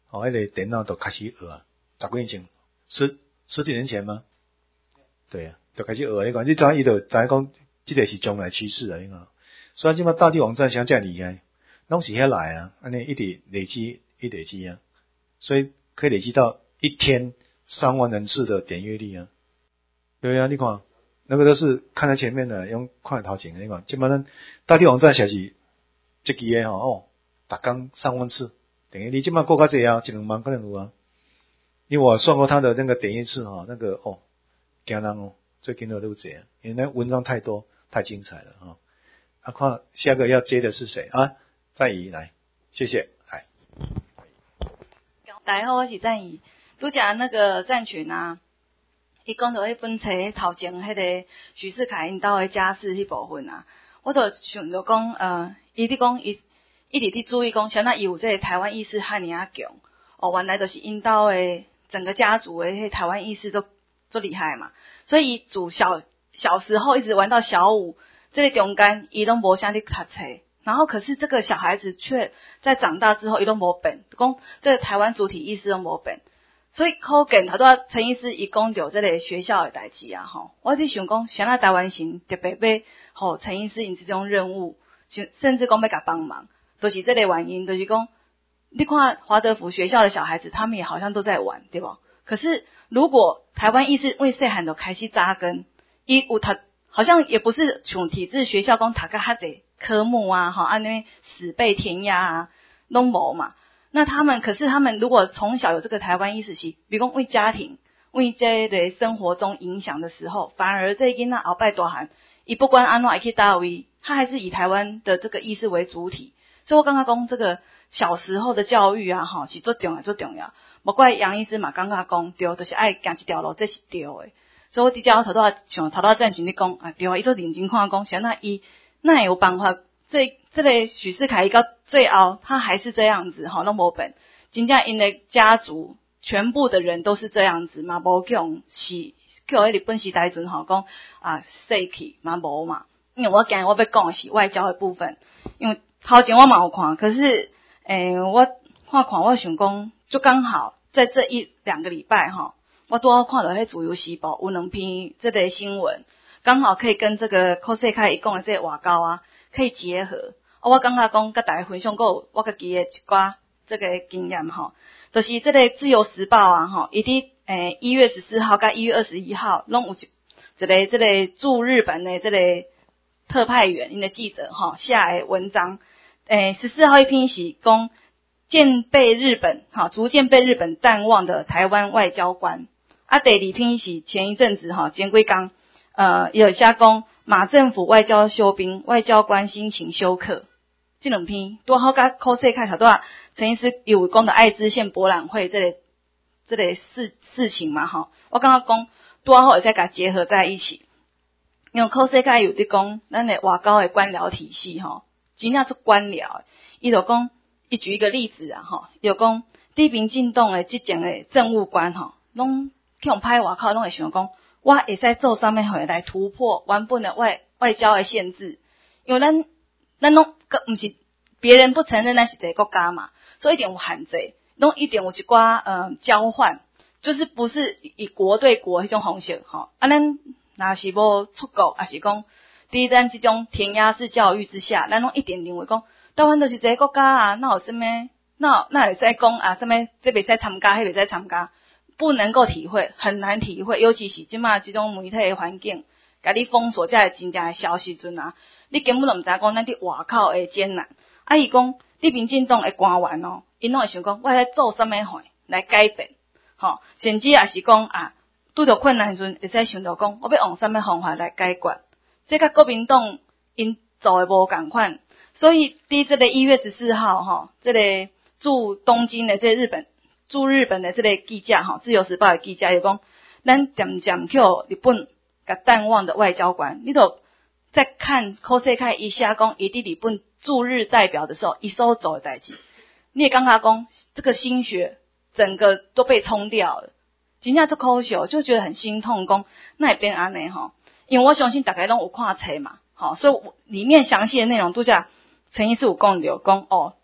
迄个电脑都开始学啊，10几年前，10几年前吗？对啊，就开始学迄个，你知影伊就知影讲，即个是将来趋势啊，你看。所以即摆大地网站啥遮厉害，拢是遐来啊，安尼一直累积啊，所以可以累积到一天3万人次的点阅率啊。对啊，你看，那个都是看在前面的，用看在头前的，你看，即摆咱大地网站也是这期的吼，每天3万次，点阅率即摆过较济啊，1-2万可能有啊。因为我算过他的那个点阅次那个惊人最近都这样，因为那文章太多太精彩了看下个要接的是谁啊？赞怡来，谢谢，来。 大家好，我是赞怡。拄则那个赞群啊，伊讲到迄本册头前迄个许世凯因兜的家事迄部分啊，我就想着讲，伊伫讲伊一直伫注意讲，像那伊有这个台湾意识汉尼啊强原来就是因兜的整个家族的迄台湾意识都厉害嘛，所以伊自小时候一直玩到小5。这个中间，伊都无啥去读册，然后可是这个小孩子却在长大之后，伊都无变，讲这个台湾主体意识都无变，所以可见头拄仔陈医师伊讲到这个学校的代志啊，我就想讲，像那台湾省特别要陈医师因这种任务，甚至讲要甲帮忙，就是这个原因，就是讲，你看华德福学校的小孩子，他们也好像都在玩，对不？可是如果台湾意识为细汉就开始扎根，伊有读。好像也不是像体制学校讲读个较侪科目啊，安尼死背填鸭啊，拢无嘛。那可是他们如果从小有这个台湾意识是，比如讲为家庭、为这个生活中影响的时候，反而这囡仔后摆大汉，伊不管安怎会去倒位，他还是以台湾的这个意识为主体。所以我刚刚讲这个小时候的教育啊，是最重要。莫怪杨医师嘛，刚刚讲对，就是爱行一条路，这是对的。所以我直接头拄赞群你讲对啊，伊做认真看讲，像那有办法，这个许世凯伊到最后他还是这样子拢无变，真正因的家族全部的人都是这样子嘛，无强是叫迄日本时代阵讲死去嘛无嘛，因为我今日我要讲的是外交的部分，因为头前我嘛有看，可是我看我想讲就刚好在这1-2个礼拜我拄好看到迄自由时报有2篇这个新闻，刚好可以跟这个柯世凯伊讲的这个外交啊可以结合。我感觉讲甲大家分享过我家己的一寡这个经验就是这个自由时报啊伊伫1月14号甲1月21号拢有一个这个驻日本的这个特派员因的记者下的文章，14号一篇是讲逐渐被日本淡忘的台湾外交官。第2篇是前一阵子前几天也有写讲马政府外交休兵，外交官心情休克。这2篇拄好甲柯世凯头拄仔陈医师有讲到爱知县博览会这个事情嘛我感觉讲拄好会再甲结合在一起，因为柯世凯有伫讲咱的外交的官僚体系真正做官僚，伊就讲伊举一个例子啊就讲伫民进党的即前的政务官拢去用歹外口拢会想讲，我会使做啥物货来突破原本的外交的限制，因为咱拢毋是别人不承认咱是一个国家嘛，所以一定有限制，拢一定有一寡交换，就是不是以国对国迄种方式咱若是要出国，也是讲伫咱即种填鸭式教育之下，咱拢一定认为讲台湾就是一个国家啊，哪有啥物哪会使讲啥物这袂使参加，迄袂使参加。不能够体会，很难体会，尤其是即马这种媒体的环境，甲你封锁这真正的消息阵你根本就毋知讲咱伫外口的艰难。伊讲你民进党的官员因拢会想讲，我来做啥物货来改变，甚至也是讲拄着困难时会使想到讲，我要用啥物方法来解决。这甲国民党因做的无共款，所以伫这个1月14号这个驻东京的这个驻日本的这个记者自由时报的记者就讲，咱渐渐去日本甲淡忘的外交官，你就在看柯世凯伊写讲伊伫日本驻日代表的时候，伊所做的代志，你也感觉讲这个心血整个都被冲掉了，真正足可惜，就觉得很心痛，讲那会变安尼因为我相信大家拢有看册嘛，所以里面详细的内容都叫陈医师有讲到讲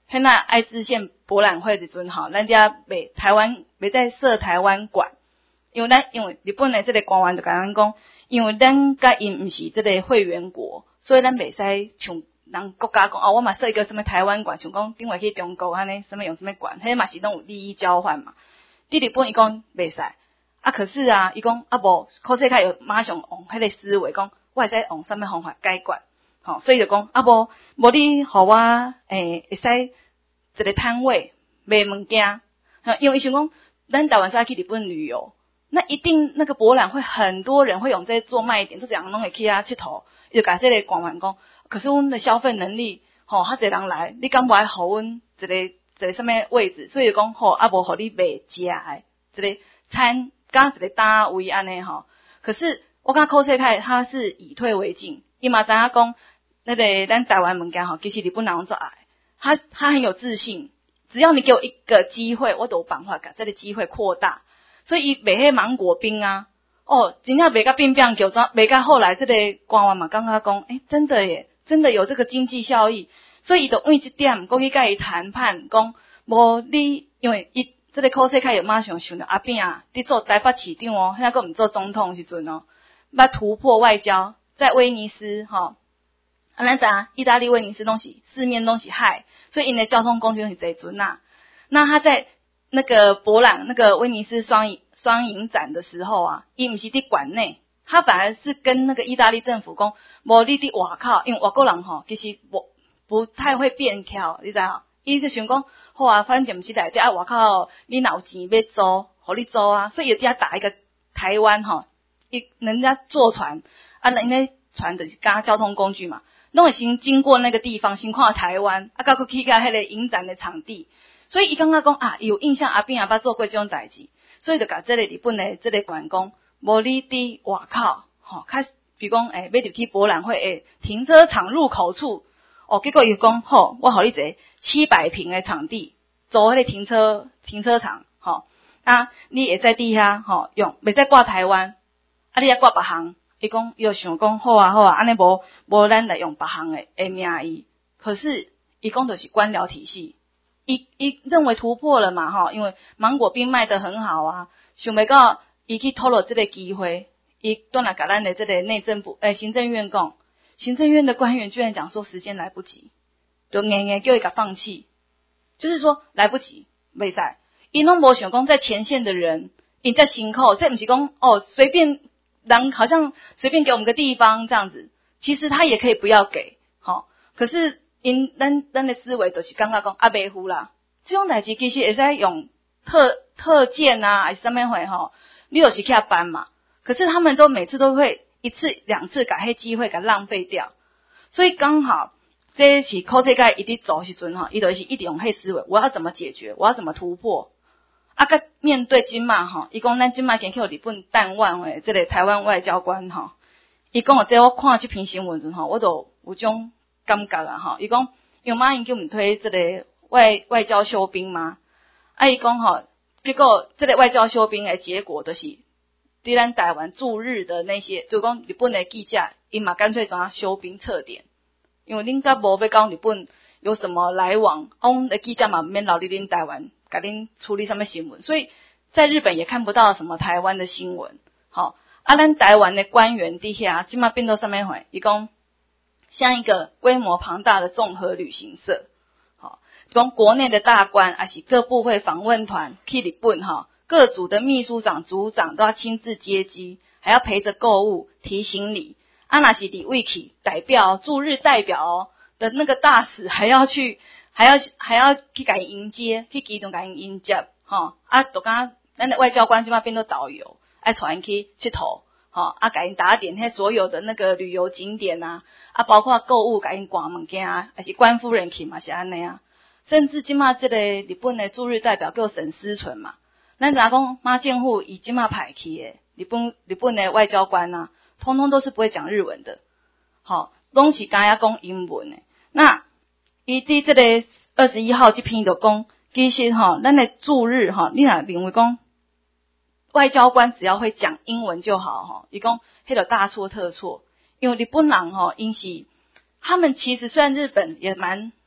迄那爱知县博览会时阵吼，咱遮台湾袂再设台湾馆，因为日本的这个官员就甲咱讲，因为咱甲因毋是这个会员国，所以咱袂使像人国家讲我嘛设一个什么台湾馆，像讲顶回去中国安尼，什么用什么馆，迄嘛是拢有利益交换嘛。伫日本伊讲袂使，可是伊讲无考试卡有马上用迄个思维讲，我会使用什么方法解决，所以就讲无你互我会使一个摊位卖物件，因为伊想讲咱台湾再去日本旅游，那一定那个博览会很多人会用在做卖点，做人拢会去佚佗，伊就甲这个官员讲，可是阮的消费能力较侪人来，你敢无爱互阮一个什么位置？所以就讲无互你卖食的一个餐，刚一个单位安尼可是我感觉考试卡他是以退为进，伊嘛知影讲那个咱台湾物件其实日本人做爱，他很有自信，只要你给我一个机会，我都有办法把这个机会扩大。所以伊卖迄芒果冰真正卖甲变变叫做卖甲后来这个官员嘛感觉讲，真的耶，真的有这个经济效益。所以伊就为这点，过去甲伊谈判，讲无你，因为伊这个考试卡有马上想到阿扁伫做台北市长现在佫毋做总统时阵要突破外交，在威尼斯咱知影意大利威尼斯四面都是海，所以因的交通工具都是坐船那他在那个那个威尼斯双影展的时候伊毋是伫馆内，他反而是跟那个意大利政府讲，无你伫外口，因为外国人其实不太会变巧，你知道？伊就想讲，好反正毋是内底外口你若有钱要租，互你租所以就打一个台湾人家坐船人家船就是加交通工具嘛，拢会先经过那个地方，先看台湾到去到迄个影展的场地，所以伊感觉讲有印象阿扁捌做过这种代志，所以就甲这个日本的这个官讲，无你伫外口比如讲要入去博览会停车场入口处结果伊讲好，我互你一个700平的场地，租迄个停车场你会使伫遐用，袂使挂台湾你爱挂别项。伊讲又想讲好安尼无咱来用别项的名义，可是伊讲就是官僚体系，伊认为突破了嘛因为芒果冰卖得很好想袂到伊去透露这个机会，伊转来甲咱的这个内政部行政院讲。行政院的官员居然讲说时间来不及，就硬叫伊甲放弃，就是说来不及，袂使。伊拢无想讲在前线的人，因在辛苦，这毋是讲随便人好像随便给我们个地方这样子，其实他也可以不要给，可是咱的思维就是感觉讲袂赴啦，这种代志其实会使用特件还是什么会你就是去办嘛，可是他们都每次都会。一次两次把迄机会给浪费掉，所以刚好这是考试界伊伫做时阵伊就是一直用迄思维，我要怎么解决，我要怎么突破甲面对今嘛伊讲咱今嘛已经去日本淡万的这个台湾外交官伊讲这我看这篇新闻时我都有种感觉伊讲因为马英九毋推这个外交休兵嘛伊讲结果这个外交休兵的结果就是伫咱台湾驻日的那些，就讲日本的记者，伊嘛干脆怎休兵撤点，因为恁甲无要讲日本有什么来往，阮的记者嘛免留伫恁台湾，甲恁处理什么新闻，所以在日本也看不到什么台湾的新闻。咱台湾的官员伫遐，即马变做什么回？伊讲像一个规模庞大的综合旅行社，讲国内的大官，还是各部会访问团去日本各组的秘书长、组长都要亲自接机，还要陪着购物、提行李。若是伫位去代表驻日代表的那个大使，还要去甲伊迎接，去机场甲伊迎接，就讲咱的外交官即马变做导游，爱带因去佚佗，甲因打点迄所有的那个旅游景点包括购物甲因逛物件还是官夫人去嘛是安尼甚至即马这个日本的驻日代表叫沈思纯嘛。咱知影讲马政府伊即马派去的日本的外交官通通都是不会讲日文的，拢是敢要讲英文的。那伊伫这个21号这篇就讲，其实咱的驻日你若认为讲外交官只要会讲英文就好伊讲迄个大错特错，因为日本人因是他们其实虽然日本也蛮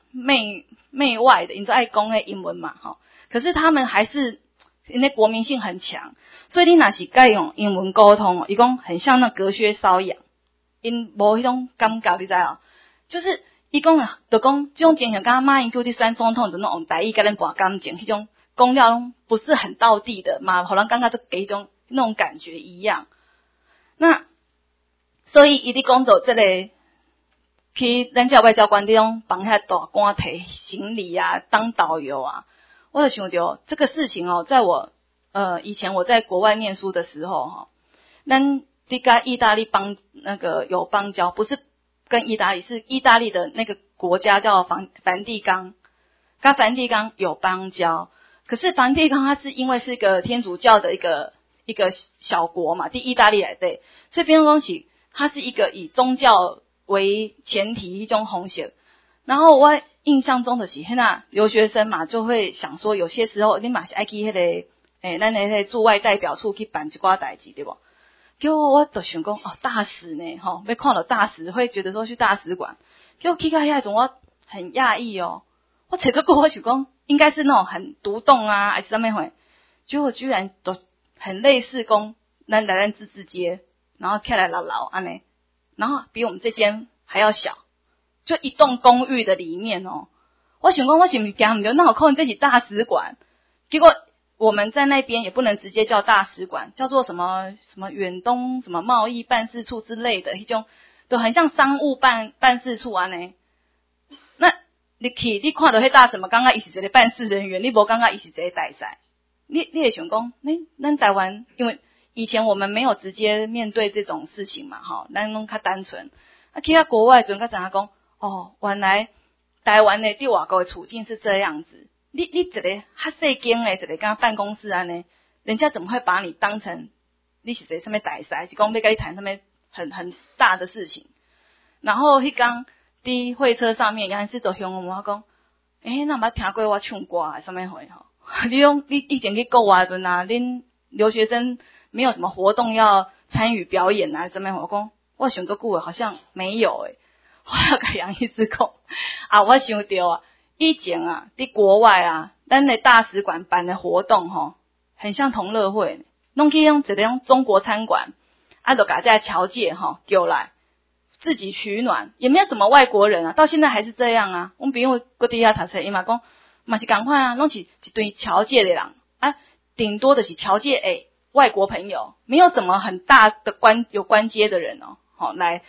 媚外的，因做爱讲的英文嘛，可是他们还是因为国民性很强，所以你若是该用英文沟通，伊讲很像那隔靴搔痒，因无迄种感觉，你知哦？就是伊讲啊，就讲这种情形，刚马英九去选总统，就那种台语跟人博感情，迄种讲了拢不是很道地的嘛，互人感觉就给一种那种感觉一样。那所以伊伫讲到这个。去咱遮外交官地方帮遐大官提行李啊，当导游啊，我就想到这个事情哦，在我以前我在国外念书的时候咱伫甲意大利邦那个有邦交，不是跟意大利，是意大利的那个国家叫梵蒂冈，跟梵蒂冈有邦交。可是梵蒂冈它是因为是一个天主教的一个小国嘛，伫意大利来对，所以变成是它是一个以宗教为前提一种红线，然后我印象中的是，那留学生嘛，就会想说，有些时候你嘛是爱去那个，咱的那驻外代表处去办一寡代志，对不？结果我就想讲，哦，大使呢，要看到大使，会觉得说去大使馆，结果去到遐种我很讶异哦，我找到过，我想讲应该是那种很独栋啊，还是什么会，结果居然都很类似讲，咱来自治街，然后起来老安尼。然后比我们这间还要小，就一栋公寓的里面哦。我想说，我是不是惊唔对？那有可能这是大使馆？结果我们在那边也不能直接叫大使馆，叫做什么远东什么贸易办事处之类的，一种都很像商务办事处啊呢。那你看到迄大什么？刚刚伊是一个办事人员，你无感觉伊是一个大使？你会想讲，咱台湾因为。以前我们没有直接面对这种事情嘛，咱拢较单纯。去到国外，阵甲知影讲，哦，原来台湾的伫外国的处境是这样子。你一个较细间的一个敢办公室安尼，人家怎么会把你当成你是一个什么大使，是讲要跟你谈什么很大的事情？然后迄天伫会车上面，杨师就向我讲，那捌听过我唱歌啊，什么会你以前去国外阵啊，恁留学生。没有什么活动要参与表演啊，什么我讲，我想做久了好像没有我要跟杨医师讲啊，我想到啊，以前啊，伫国外啊，咱的大使馆办的活动很像同乐会，弄去用一种中国餐馆，就把这侨界叫来，自己取暖，也没有什么外国人啊，到现在还是这样啊。我们朋友搁底下读册，伊嘛讲，嘛是同款啊，拢是一堆侨界的人啊，顶多的是侨界外国朋友，没有什么很大的有关接的人来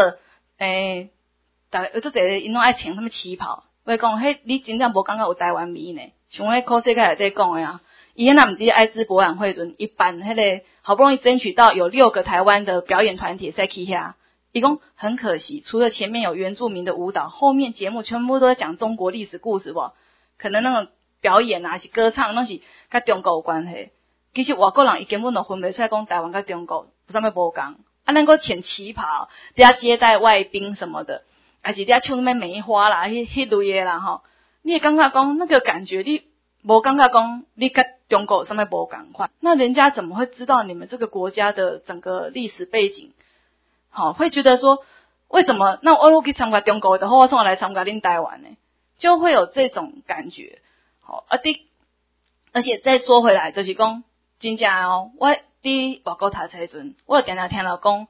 大家做这个因拢爱穿什么旗袍，我讲你真正无感觉有台湾味呢，像迄科世界内底讲的啊，伊那毋是艾滋博览会阵，伊办迄个好不容易争取到有6个台湾的表演团体在去遐，伊讲很可惜，除了前面有原住民的舞蹈，后面节目全部都在讲中国历史故事不？可能那种表演啊，还是歌唱，拢是甲中国有关系。其实外国人伊根本就分袂出来，讲台湾甲中国有啥物无共。咱个穿旗袍，底下接待外宾什么的，还是底下唱什么梅花啦，迄类的啦你会感觉讲那个感觉，你无感觉讲你甲中国有啥物无共款？那人家怎么会知道你们这个国家的整个历史背景？会觉得说，为什么那我去参加中国的，我从来参加恁台湾呢？就会有这种感觉。而且再说回来，就是讲。真正我伫外国读册阵，我常常听到讲，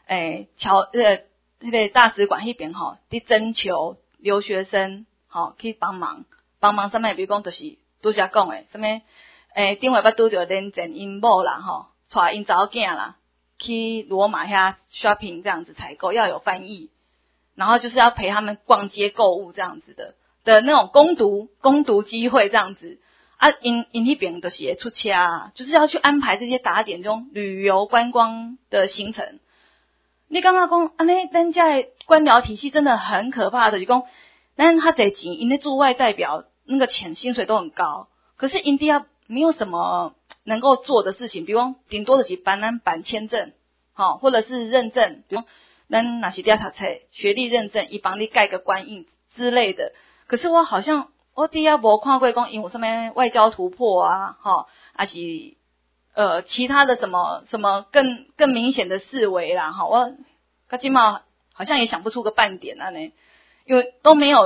迄个大使馆迄边伫征求留学生去帮忙什么，比如讲就是拄则讲诶，什么顶回捌拄着连前因某啦带因查某囝啦去罗马遐 shopping 这样子采购，要有翻译，然后就是要陪他们逛街购物这样子的那种攻读机会这样子。因迄边就是会出车啊，就是要去安排这些打点这种旅游观光的行程。你刚刚讲安尼，咱家的官僚体系真的很可怕的，就是讲咱较侪钱，因咧驻外代表那个钱薪水都很高，可是因地啊没有什么能够做的事情，比如讲顶多的是帮咱办签证，或者是认证，比如咱若是伫遐读册，学历认证，伊帮你盖个官印之类的。可是我好像。我底下无看过讲因有什么外交突破啊，还是其他的什么更明显的思维啦，我到今嘛好像也想不出个半点啊呢，因为都没有，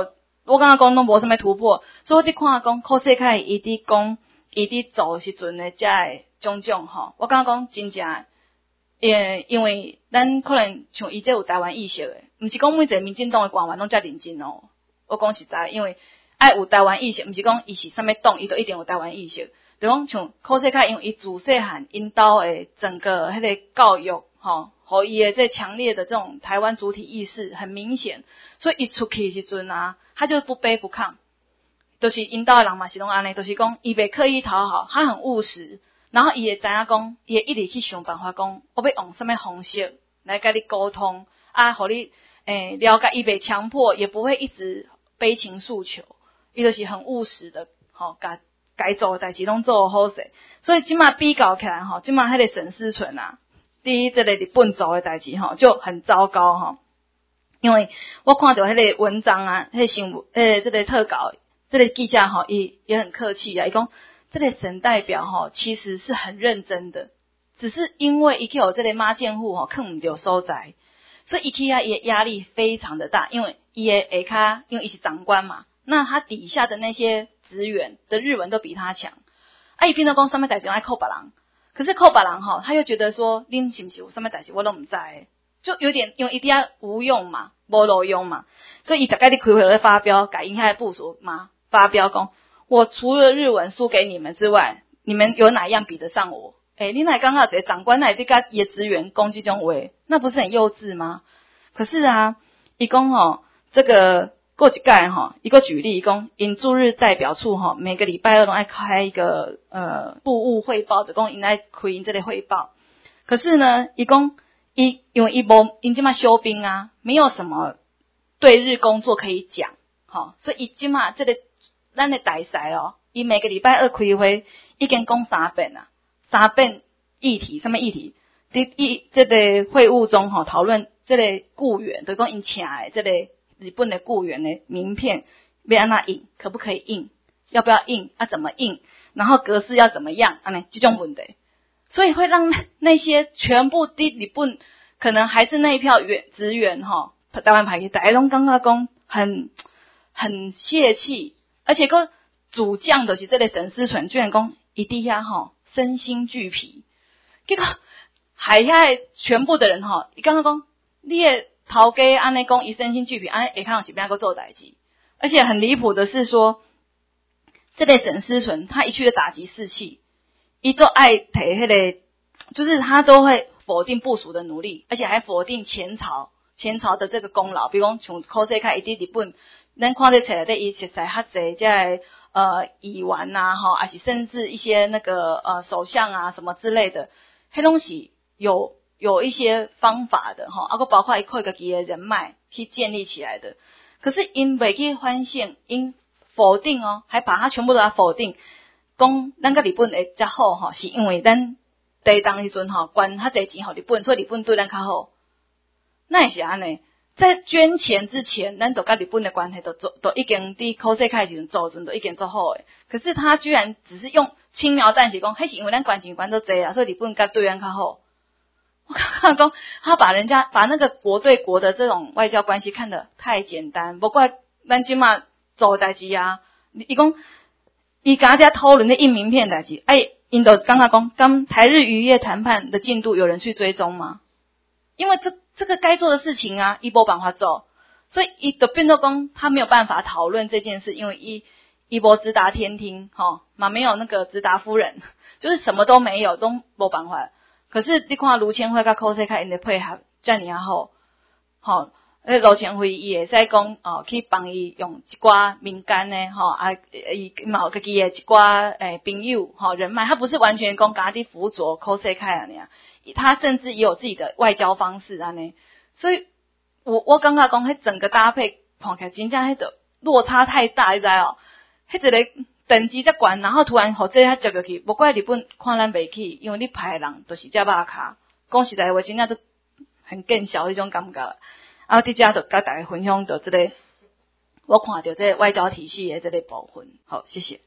我感觉讲拢无啥物突破，所以我伫看讲考试开伊伫讲伊伫做时阵的遮的种种吼，我感觉讲真正，因为咱可能像伊这有台湾意识的，毋是讲每一个民进党的官员拢遮认真哦。我讲实在，因为爱有台湾意识，毋是讲伊是啥物党，伊就一定有台湾意识。就讲像考试开，因为伊自细汉因兜的整个迄个教育吼，互伊的这强烈的这种台湾主体意识很明显，所以伊出去的时阵啊，他就不卑不亢。就是因兜的人嘛是拢安尼，就是讲伊袂刻意讨好，他很务实，然后伊会知影讲，伊会一直去想办法讲，我要用什么方式来甲你沟通啊，互你了解，伊袂强迫，也不会一直悲情诉求，伊就是很务实的，吼，该做的代志拢做好势。所以即马比较起来吼，即马迄个沈思纯啊，第一这个日本做的代志吼就很糟糕吼，因为我看到迄个文章啊，迄个新闻这个特稿。这个记者吼，也很客气啊，伊讲这个沈代表吼，其实是很认真的，只是因为伊有这个马建户吼，坑唔到所在，所以伊起啊，伊的压力非常的大，因为伊的下骹，因为伊是长官嘛，那他底下的那些职员的日文都比他强，啊，伊平常讲什么代志爱扣别人，可是扣别人吼，他又觉得说，恁是不是有什么代志我都唔知，就有点因为一定要无用嘛，无路用嘛，所以伊大概伫开会咧发表，改因遐的部署嘛。发飙讲，我除了日文输给你们之外，你们有哪样比得上我？你哪刚好这长官那里甲伊的职员攻击这种话，那不是很幼稚吗？可是啊，伊讲吼，这个过一届吼，一个举例，伊讲因驻日代表处吼，每个礼拜二都爱开一个部务汇报，就讲因爱开因这类汇报。可是呢，伊讲因为因即马休兵啊，没有什么对日工作可以讲，吼，所以伊即马这个。咱的大赛哦，伊每个礼拜二开会，已经讲3遍啊，3遍议题，什么议题？这个会务中吼讨论这个雇员，就讲因请的这个日本的雇员的名片要安怎印，可不可以印？要不要印？啊，怎么印？然后格式要怎么样？安尼这种问题，所以会让那些全部的日本可能还是那一票职员吼，台湾牌大家拢感觉讲很泄气。而且个主将就是这个沈思纯，居然讲伊底下吼身心俱疲，结果海遐全部的人吼，伊刚刚讲你的头家安尼讲伊身心俱疲，安尼下骹是变个做代志，而且很离谱的是说，这个沈思纯他一去就打击士气，伊就爱提迄个，就是他都会否定部属的努力，而且还否定前朝的这个功劳，比如讲从考试开伊伫日本。咱看这册内底，伊实在较侪这议员呐，吼，还是甚至一些那个首相啊什么之类的，迄拢是有一些方法的吼，还包括伊靠家己的人脉去建立起来的。可是因袂去反省，因否定哦，还把它全部都否定，讲咱甲日本会较好吼，是因为咱第当时阵吼捐较侪钱互日本，所以日本对咱较好。那也是安尼。在捐钱之前，咱就甲日本的关系都已经伫考试开时阵做阵都已经做好诶。可是他居然只是用轻描淡写讲，迄是因为咱捐钱捐都济啊，所以日本甲对咱较好。我刚刚讲，他把那个国对国的这种外交关系看得太简单，不过咱即马做代志啊，伊讲伊甲大家讨论的印名片代志，因就刚刚讲，刚台日渔业谈判的进度有人去追踪吗？因为这个该做的事情啊，伊无办法做，所以伊就变做讲他没有办法讨论这件事，因为伊无直达天听，嘛没有那个直达夫人，就是什么都没有，都无办法。可是你看卢千惠甲考试开因的配合遮尔好，卢千惠伊会使讲去帮伊用一寡民间呢，伊嘛有家己的一寡朋友人脉，他不是完全讲家己辅佐考试开啊尔。他甚至也有自己的外交方式安尼，所以我感觉讲，迄整个搭配看起来真正迄个落差太大，你知哦？迄一个等级才悬，然后突然互这遐接过去，无怪日本看咱袂起，因为你派人就是遮肉卡。讲实在话，真正都很更小迄种感觉。啊，伫遮就甲大家分享到这个，我看到这个外交体系的这个部分。好，谢谢。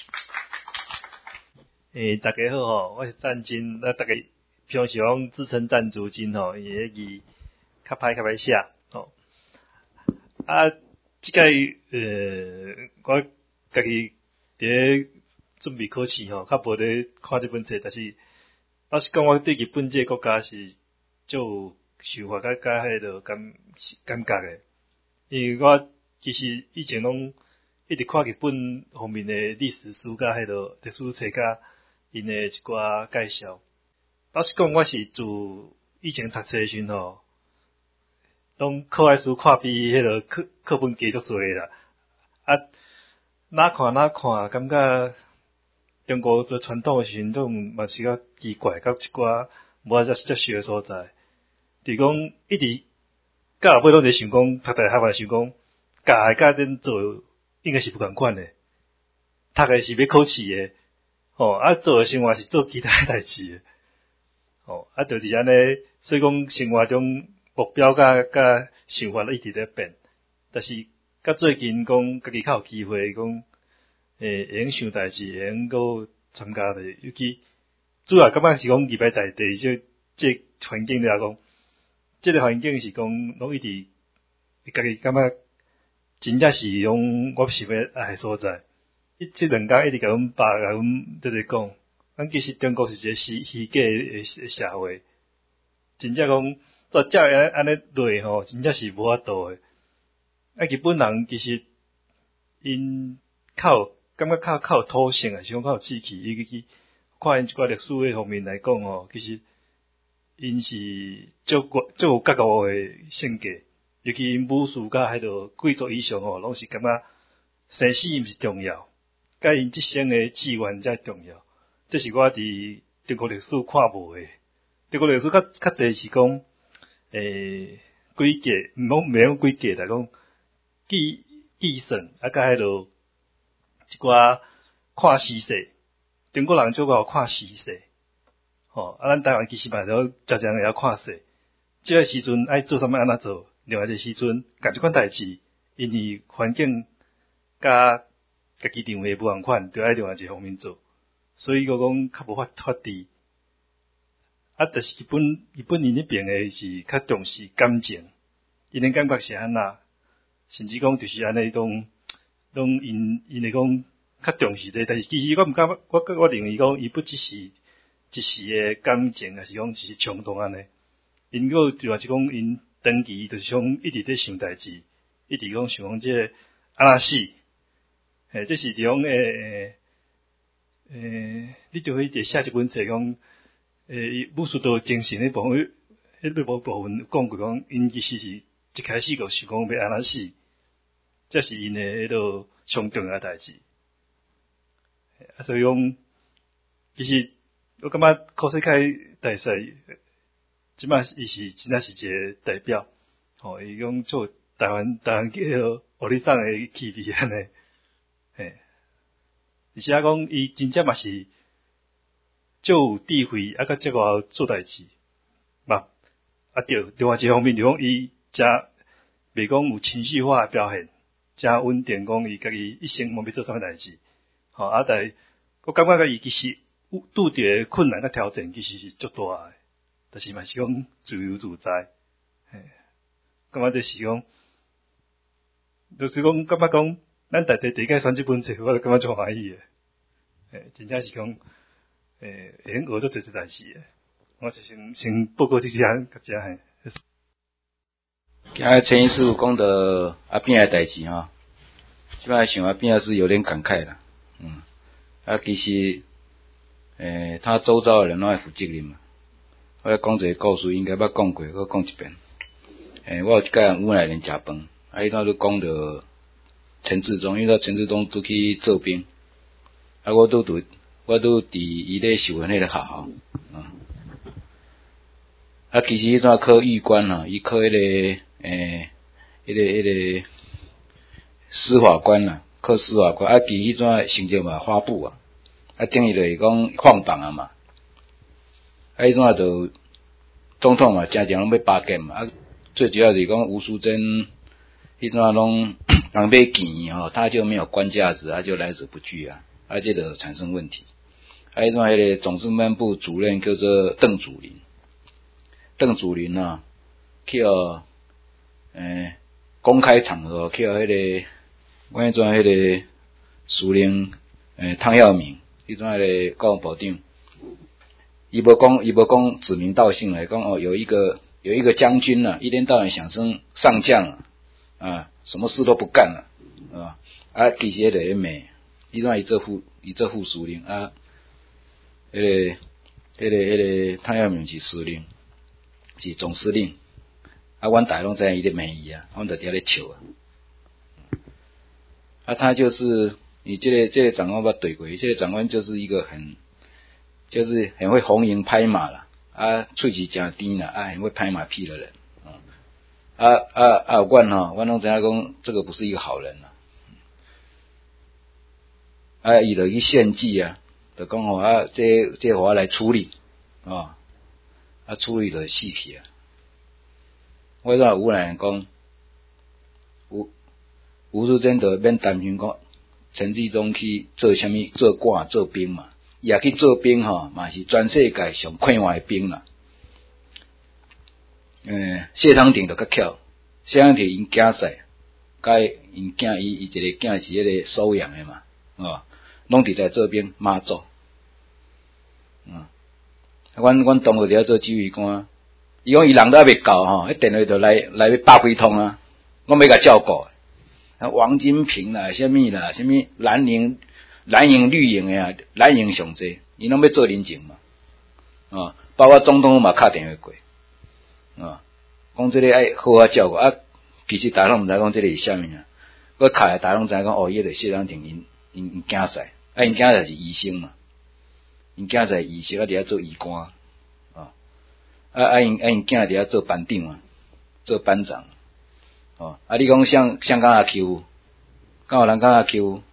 大家好吼，我是赞金，那大家。平时讲自称赞助金吼，伊迄个较歹写吼。 即个我家己伫咧准备考试吼，较无咧看即本册，但是老实讲，我对日本即个国家是就想法甲迄个感觉诶，因为我其实以前拢一直看日本方面诶历史书甲迄个历史册甲因诶一寡介绍。老实讲，我是自以前读册诶时阵吼，拢课外书看比迄个课本加足多啦。啊，哪看，感觉中国做传统诶时阵，种嘛是较奇怪，甲一寡无啊遮熟诶所在。就是讲一直到后尾拢在想讲，读大学嘛想讲，教诶甲恁做应该是不共款诶，读诶是要考试诶，吼啊做诶生活是做其他诶代志诶。哦，啊，就是安尼，所以讲生活中目标甲想法一直在变，但是到最近讲家己较有机会讲，会用想代志，会用搁参加的，尤其主要感觉是讲入来在地这环境来讲，这个环境是讲拢一直家己感觉真正是拢我想要爱的所在。这两天一直甲阮爸甲阮在讲。咱其实中国是一个虚假诶社会，真正讲照遮安尼落吼，真正是无法度诶。啊，日本人其实因感觉较有土性啊，是讲较有志气。尤其看因一寡历史诶方面来讲吼，其实因是足有觉悟诶性格，尤其因武士甲迄个贵族以上吼，拢是感觉生死毋是重要，甲因即生诶志愿才重要。这是我伫中国历史看无诶，中国历史较侪是讲规格，袂讲规格啦，讲计算啊，甲迄落一寡看时势，中国人做够看时势，吼啊，咱台湾其实嘛都常常会晓看势，即个时阵爱做啥物安怎做，另外一个时阵干即款代志，因为环境甲家己认为无共款，就爱另外一个方面做。所以讲较无法治，啊，但是日本因迄边诶是较重视感情，因诶感觉是安那，甚至讲就是安尼拢因会讲较重视这，但是其实我毋敢，我认为讲伊不只是一时诶感情，还是讲只是冲动安尼，因个就话是讲因长期就是讲一直在想代志，一直讲想讲这个安那死，这是伫讲你就可以写一本册讲，武士道精神迄部分，迄部分讲过讲，因其实是一开始就想讲要安怎死，这是因诶迄个上重要诶代志。所以讲，其实我感觉考世界大赛，即摆伊是真正是一个代表，吼，伊讲做台湾叫互你送诶气味安尼，嘿。而且讲，伊真正嘛是足有智慧，啊，甲足够做代志，嘛啊对。另外一方面就讲，伊诚袂讲有情绪化诶表现，诚稳定。讲伊家己一生无要做啥物代志，吼啊！但我感觉伊其实拄着诶困难甲挑战，其实是足大诶。但是嘛是讲自由自在，嘿，感觉就是讲，就是讲感觉讲。咱大家第一个选这本册，我就感觉足欢喜诶，真正是讲，会用学做这代志诶。我就先报告这些，甲遮嘿。 今日陈医师有讲到阿扁诶代志吼，即摆想阿扁是有点感慨啦，其实，他周遭诶人拢爱负责任嘛。我要讲一个故事，应该捌讲过，我讲一遍。我有一届五内连食饭，伊当都讲到。陈志忠，因为陈志忠拄去做兵，我拄伫伊咧受训迄个学校，其实迄阵考狱官吼，伊考迄个司法官啦，考司法官，其实迄阵成绩嘛发布啊，等于就是讲放榜啊嘛，迄阵就总统嘛，常常拢要拔剑嘛，最主要是讲吴淑珍。迄阵拢人买钱吼，他就没有官架子，他就来者不拒啊，这就产生问题。迄阵迄个总政办部主任叫做邓祖霖啊，去公开场合去迄个，我迄阵迄个司令汤耀明，迄阵迄个国防部长，伊无讲指名道姓来讲有一个将军啊，一天到晚想升上将啊，什么事都不干了其实迄个美，伊阵伊做副司令啊，迄个汤耀明是司令，是总司令。阮大家拢知影伊咧骂伊啊，阮就伫遐咧笑他就是你这个长官捌对过，这个长官就是一个很会逢迎拍马啦，喙齿真甜啦，很会拍马屁的人阮拢知影讲这个不是一个好人伊就去献计就讲这我来处理处理就死去我有人讲，吴志珍就免担心讲陈志忠去做啥物，做官做兵嘛，伊也去做兵嘛是全世界上快活的兵啦。谢长廷就较巧，谢长廷因囝婿，甲因囝伊一个囝是迄个收养的嘛，拢伫在做兵妈祖。阮同学伫遐做指挥官。伊讲伊人都还袂到迄电话就来要百几通拢要甲照顾。王金平啦，什么啦，什么蓝营、绿营的蓝营上济，伊拢要做人情嘛。包括总统嘛敲电话过。讲这个爱好照顾其实大家拢毋知讲这个是啥物我敲来大家拢知影讲伊个谢长廷因囝婿，因囝婿是医生嘛，因囝婿医生伫遐做医官。因囝伫遐做班长做班长，你讲像敢欺负，敢有人敢欺负，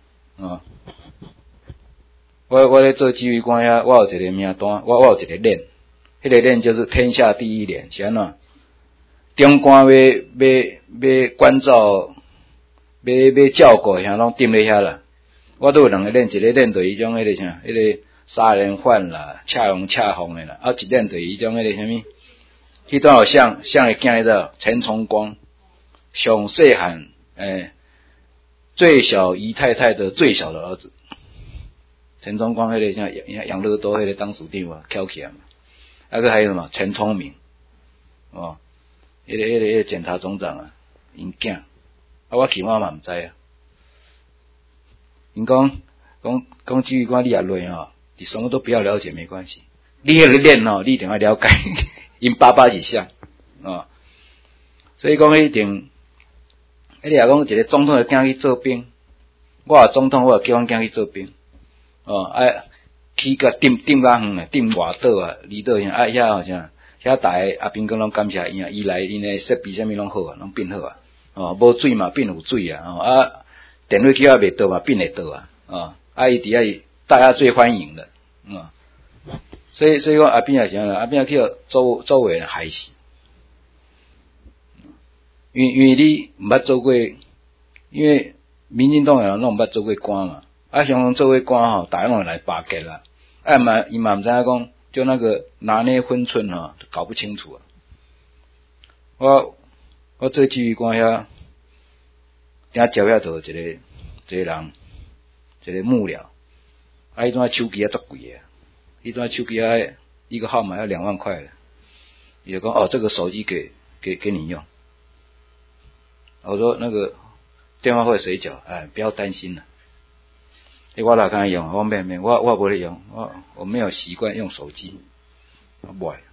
我咧做指挥官遐，我有一个名单，我有一个链，迄个链就是天下第一链，是安怎？中官要关照，要照顾遐拢踮咧遐啦。我都有两个链，一个链就迄种迄个啥，迄个杀人犯啦，恰红的啦，一链就迄种迄个啥物，迄段有像的囝的陈崇光，上细汉最小姨太太的最小的儿子，陈崇光迄个像养乐多迄个当属长翘起来嘛，个还有什么陈聪明，迄个检察总长因囝，我起码嘛毋知因讲指挥官你也累你什么都不要了解没关系，你迄个练你一定要了解因爸爸是啥所以讲一定也讲一个总统的囝去做兵，我也总统我也叫阮囝去做兵去甲踮远踮外岛离岛遐遐好像遐大个阿兵哥拢感谢伊伊来因诶设备啥物拢好拢变好无水嘛变有水电话机也袂倒嘛变会倒伊伫遐大家最欢迎的所以讲阿扁也是安尼，阿扁去周围人害死，因为你毋捌做过，因为民进党人拢毋捌做过官嘛，像做过官大家拢来巴结啦，伊嘛毋知影讲，就那个拿捏分寸搞不清楚我做指挥官遐，顶脚遐就一个人，一个幕僚，迄种手机足贵个。一段手机一个号码要2万块了，伊就讲这个手机给你用。我说那个电话会水饺，不要担心了。我哪敢用？我没，我不会用，我没有习惯用手机，不爱。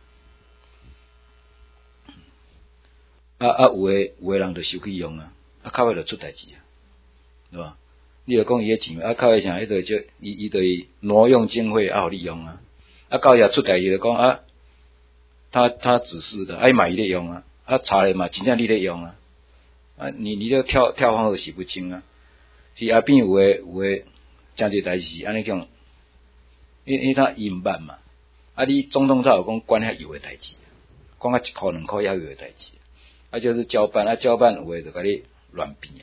有的人就收去用较尾就出代志对吧？你就讲伊个钱，较尾啥，迄个就伊就挪用经费互你用到遐出代志就讲他指示的，伊嘛伊咧用查咧嘛，真正你咧用你这跳黄河洗不清是阿边有诶真侪代志是安尼讲，因为他伊毋捌嘛，你总统才有讲管遐有诶代志，管1块2块要有诶代志，就是交办交办有诶就甲你乱编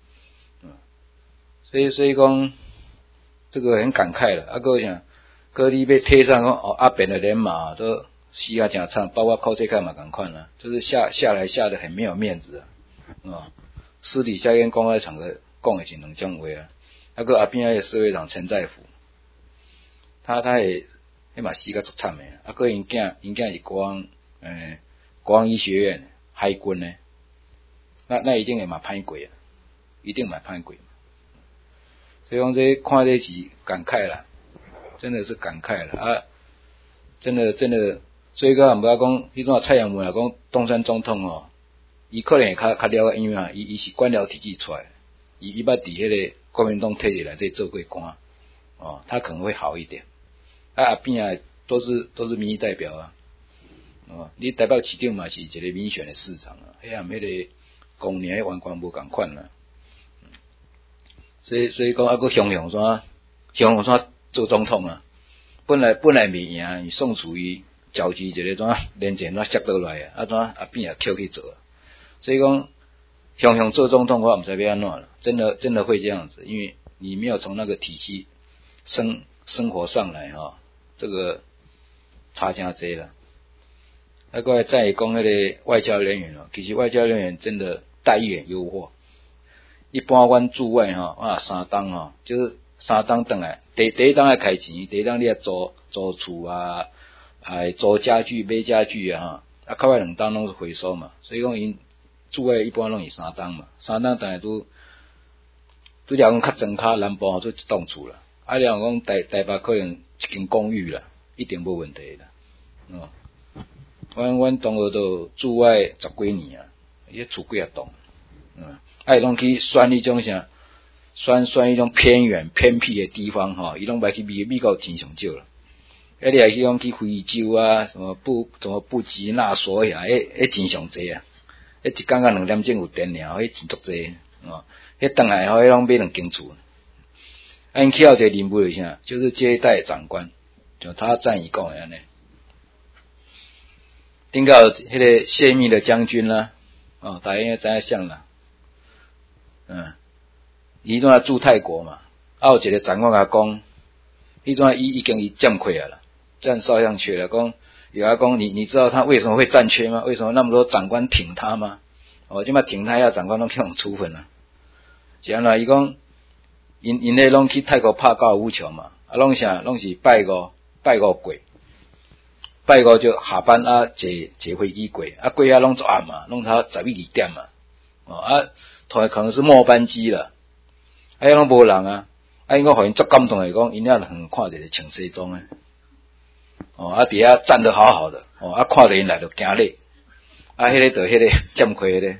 所以讲这个很感慨了个啥个你要贴上讲阿扁的脸嘛都死真惨，包括靠这看嘛同款就是下来下得很没有面子私底下跟公开场合讲的是两种话啊。啊，个阿边仔的社会长陈在福，他也迄嘛死甲足惨的，啊，个因囝是国防医学院海军的，那一定会嘛歹过啊，一定嘛歹过。所以讲这看这是感慨啦，真的是感慨啦啊！真的，所以讲毋要讲，迄种蔡英文来讲，东山总统哦，伊可能会较了解，因为啊，伊是官僚体制出来，伊捌伫迄个国民党体制内底做过官，哦，他可能会好一点。啊边啊都是民意代表啊，哦，你台北市长嘛是一个民选的市场啊，迄暗迄个公年完全无共款啦。所以讲啊，个雄山做总统啊，本来未赢，宋楚瑜召集一个怎连前怎接倒来啊，怎啊变啊扣去做啊。所以讲雄做总统，我毋知要安怎了，真的会这样子，因为你没有从那个体系生活上来哈，这个差真多了。那个再讲那个外交人员哦，其实外交人员真的待遇很优渥。一般阮驻外3档就是3档回来，第一档要开钱，第一档你要租厝啊，租家具、买家具啊啊，另外2档拢是回收嘛，所以讲因驻外一般拢是3档嘛，3档当然都了讲较庄卡南部做一栋厝啦，啊了讲台北可能一间公寓啦，一定无问题啦，阮同学都驻外10几年啊，伊厝几啊栋。伊拢去选迄种啥，选迄种偏远偏僻的地方伊拢袂去美国钱上少啦。你也去讲去非洲啊，什么布吉纳索呀，钱上济啊，一工到2点钟有电尔，迄钱足济，迄倒来迄拢买2间厝。因去到一个任务是啥，就是接待长官，就他赞伊讲的安尼。顶到迄个泄密的将军啦，大家应该知影像啦。伊怎住泰国嘛？有一个长官甲讲，伊怎已经占缺了啦，占少将缺了。讲有人讲你知道他为什么会占缺吗？为什么那么多长官挺他吗？即摆挺他长官拢去互处分啦。是安怎？伊讲因迄拢去泰国拍高尔夫球嘛，拢是拜五过，拜五就下班啊坐飞机过，过遐拢足暗嘛，拢差11、12点嘛，可能是末班机了，拢无人啊，因个互因足感动的讲，因遐很看着穿西装诶，伫遐站得好好的，看着因来就惊咧，迄个就迄个占亏咧，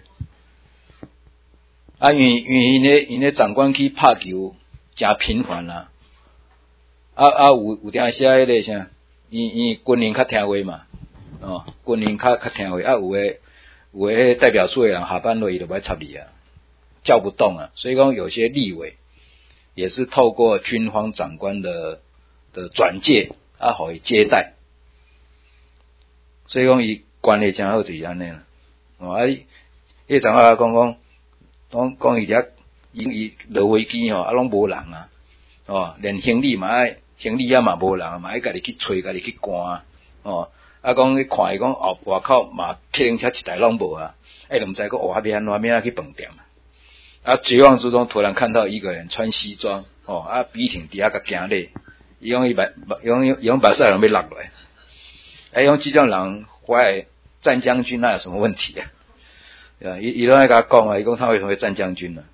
因为因咧长官去拍球真频繁啦，有定写迄个啥，因军人较听话嘛，军人较听话，有诶迄代表处诶人下班落伊就不爱插你啊。叫不动啊，所以讲有些立委也是透过军方长官的转介互伊接待，所以讲伊关系真好就是安尼啦。迄长官讲伊伊落飞机拢无人啊，连行李嘛无人，嘛爱家己去找家己去赶讲去看伊讲外口嘛客人车一台拢无啊，就毋知个要安怎去饭店绝望之中突然看到一个人穿西装，笔挺底下个行咧，伊用把赛人被落来，用这种人怀战将军那有什么问题啊？伊拢爱甲讲啊，伊讲他为什么会战将军呢？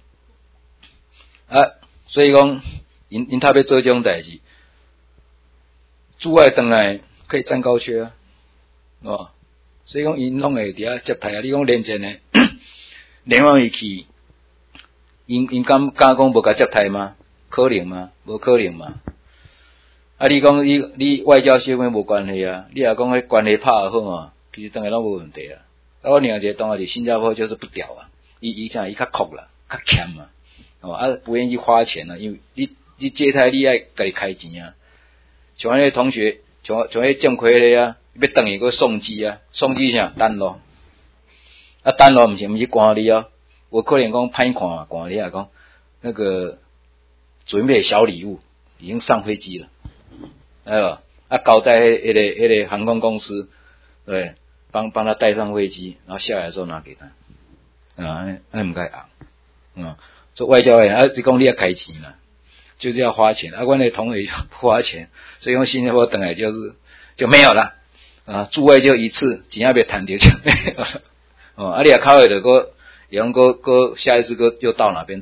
所以讲因特别做这种代志，驻外回来可以占高缺啊，所以讲因拢会底下接待啊，你讲连前呢，连往伊去。因敢讲无甲接待吗？可能吗？无可能嘛。你讲你外交协会无关系啊？你若讲迄关系拍好其实当然拢无问题啊。我另外一个同学伫新加坡就是不屌啊，伊较酷啦，较欠嘛，不愿意花钱啊，因为你接待你爱家己开钱啊。像迄个同学，像迄占亏咧要等伊个送机啊，送机啥单咯，单咯毋是赶你我可能讲歹看嘛，看你讲那个准备小礼物，已经上飞机了，交代迄个航空公司，对，帮他带上飞机，然后下来的时候拿给他， 啊，安毋该红，做外交的人你讲你要开钱啦，就是要花钱，阮的同学不花钱，所以用新加坡等来就没有了，驻外就一次，钱还没赚到就没有了，你也靠会的个，也用个下一次个又到哪边，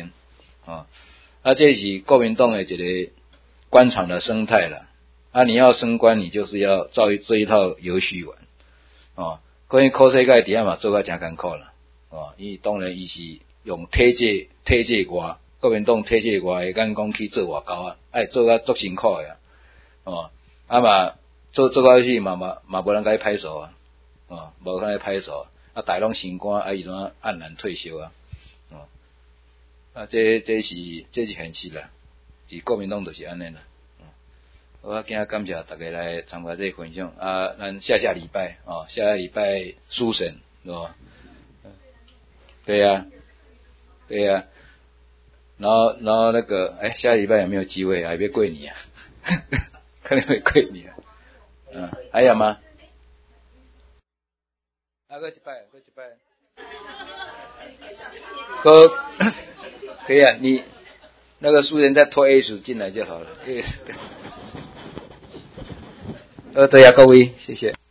这是国民党的一个官场的生态啦，你要升官，你就是要照这一套游戏玩，关于考世界底下嘛做甲真艰苦啦，当然伊是用体制外，国民党体制外的眼光去做外交做甲足辛苦的嘛做到是嘛无人甲伊拍手无人甲伊拍手大拢升官伊拢黯然退休这是现实啦，是国民党就是安尼啦。我今日感谢大家来参加这个分享咱下礼拜书审是吧？对呀，然后那个下礼拜有没有机会？还别跪你可能会跪你还有吗？过一摆，可以你那个书人再拖 A 组进来就好了。对呀，各位，谢谢。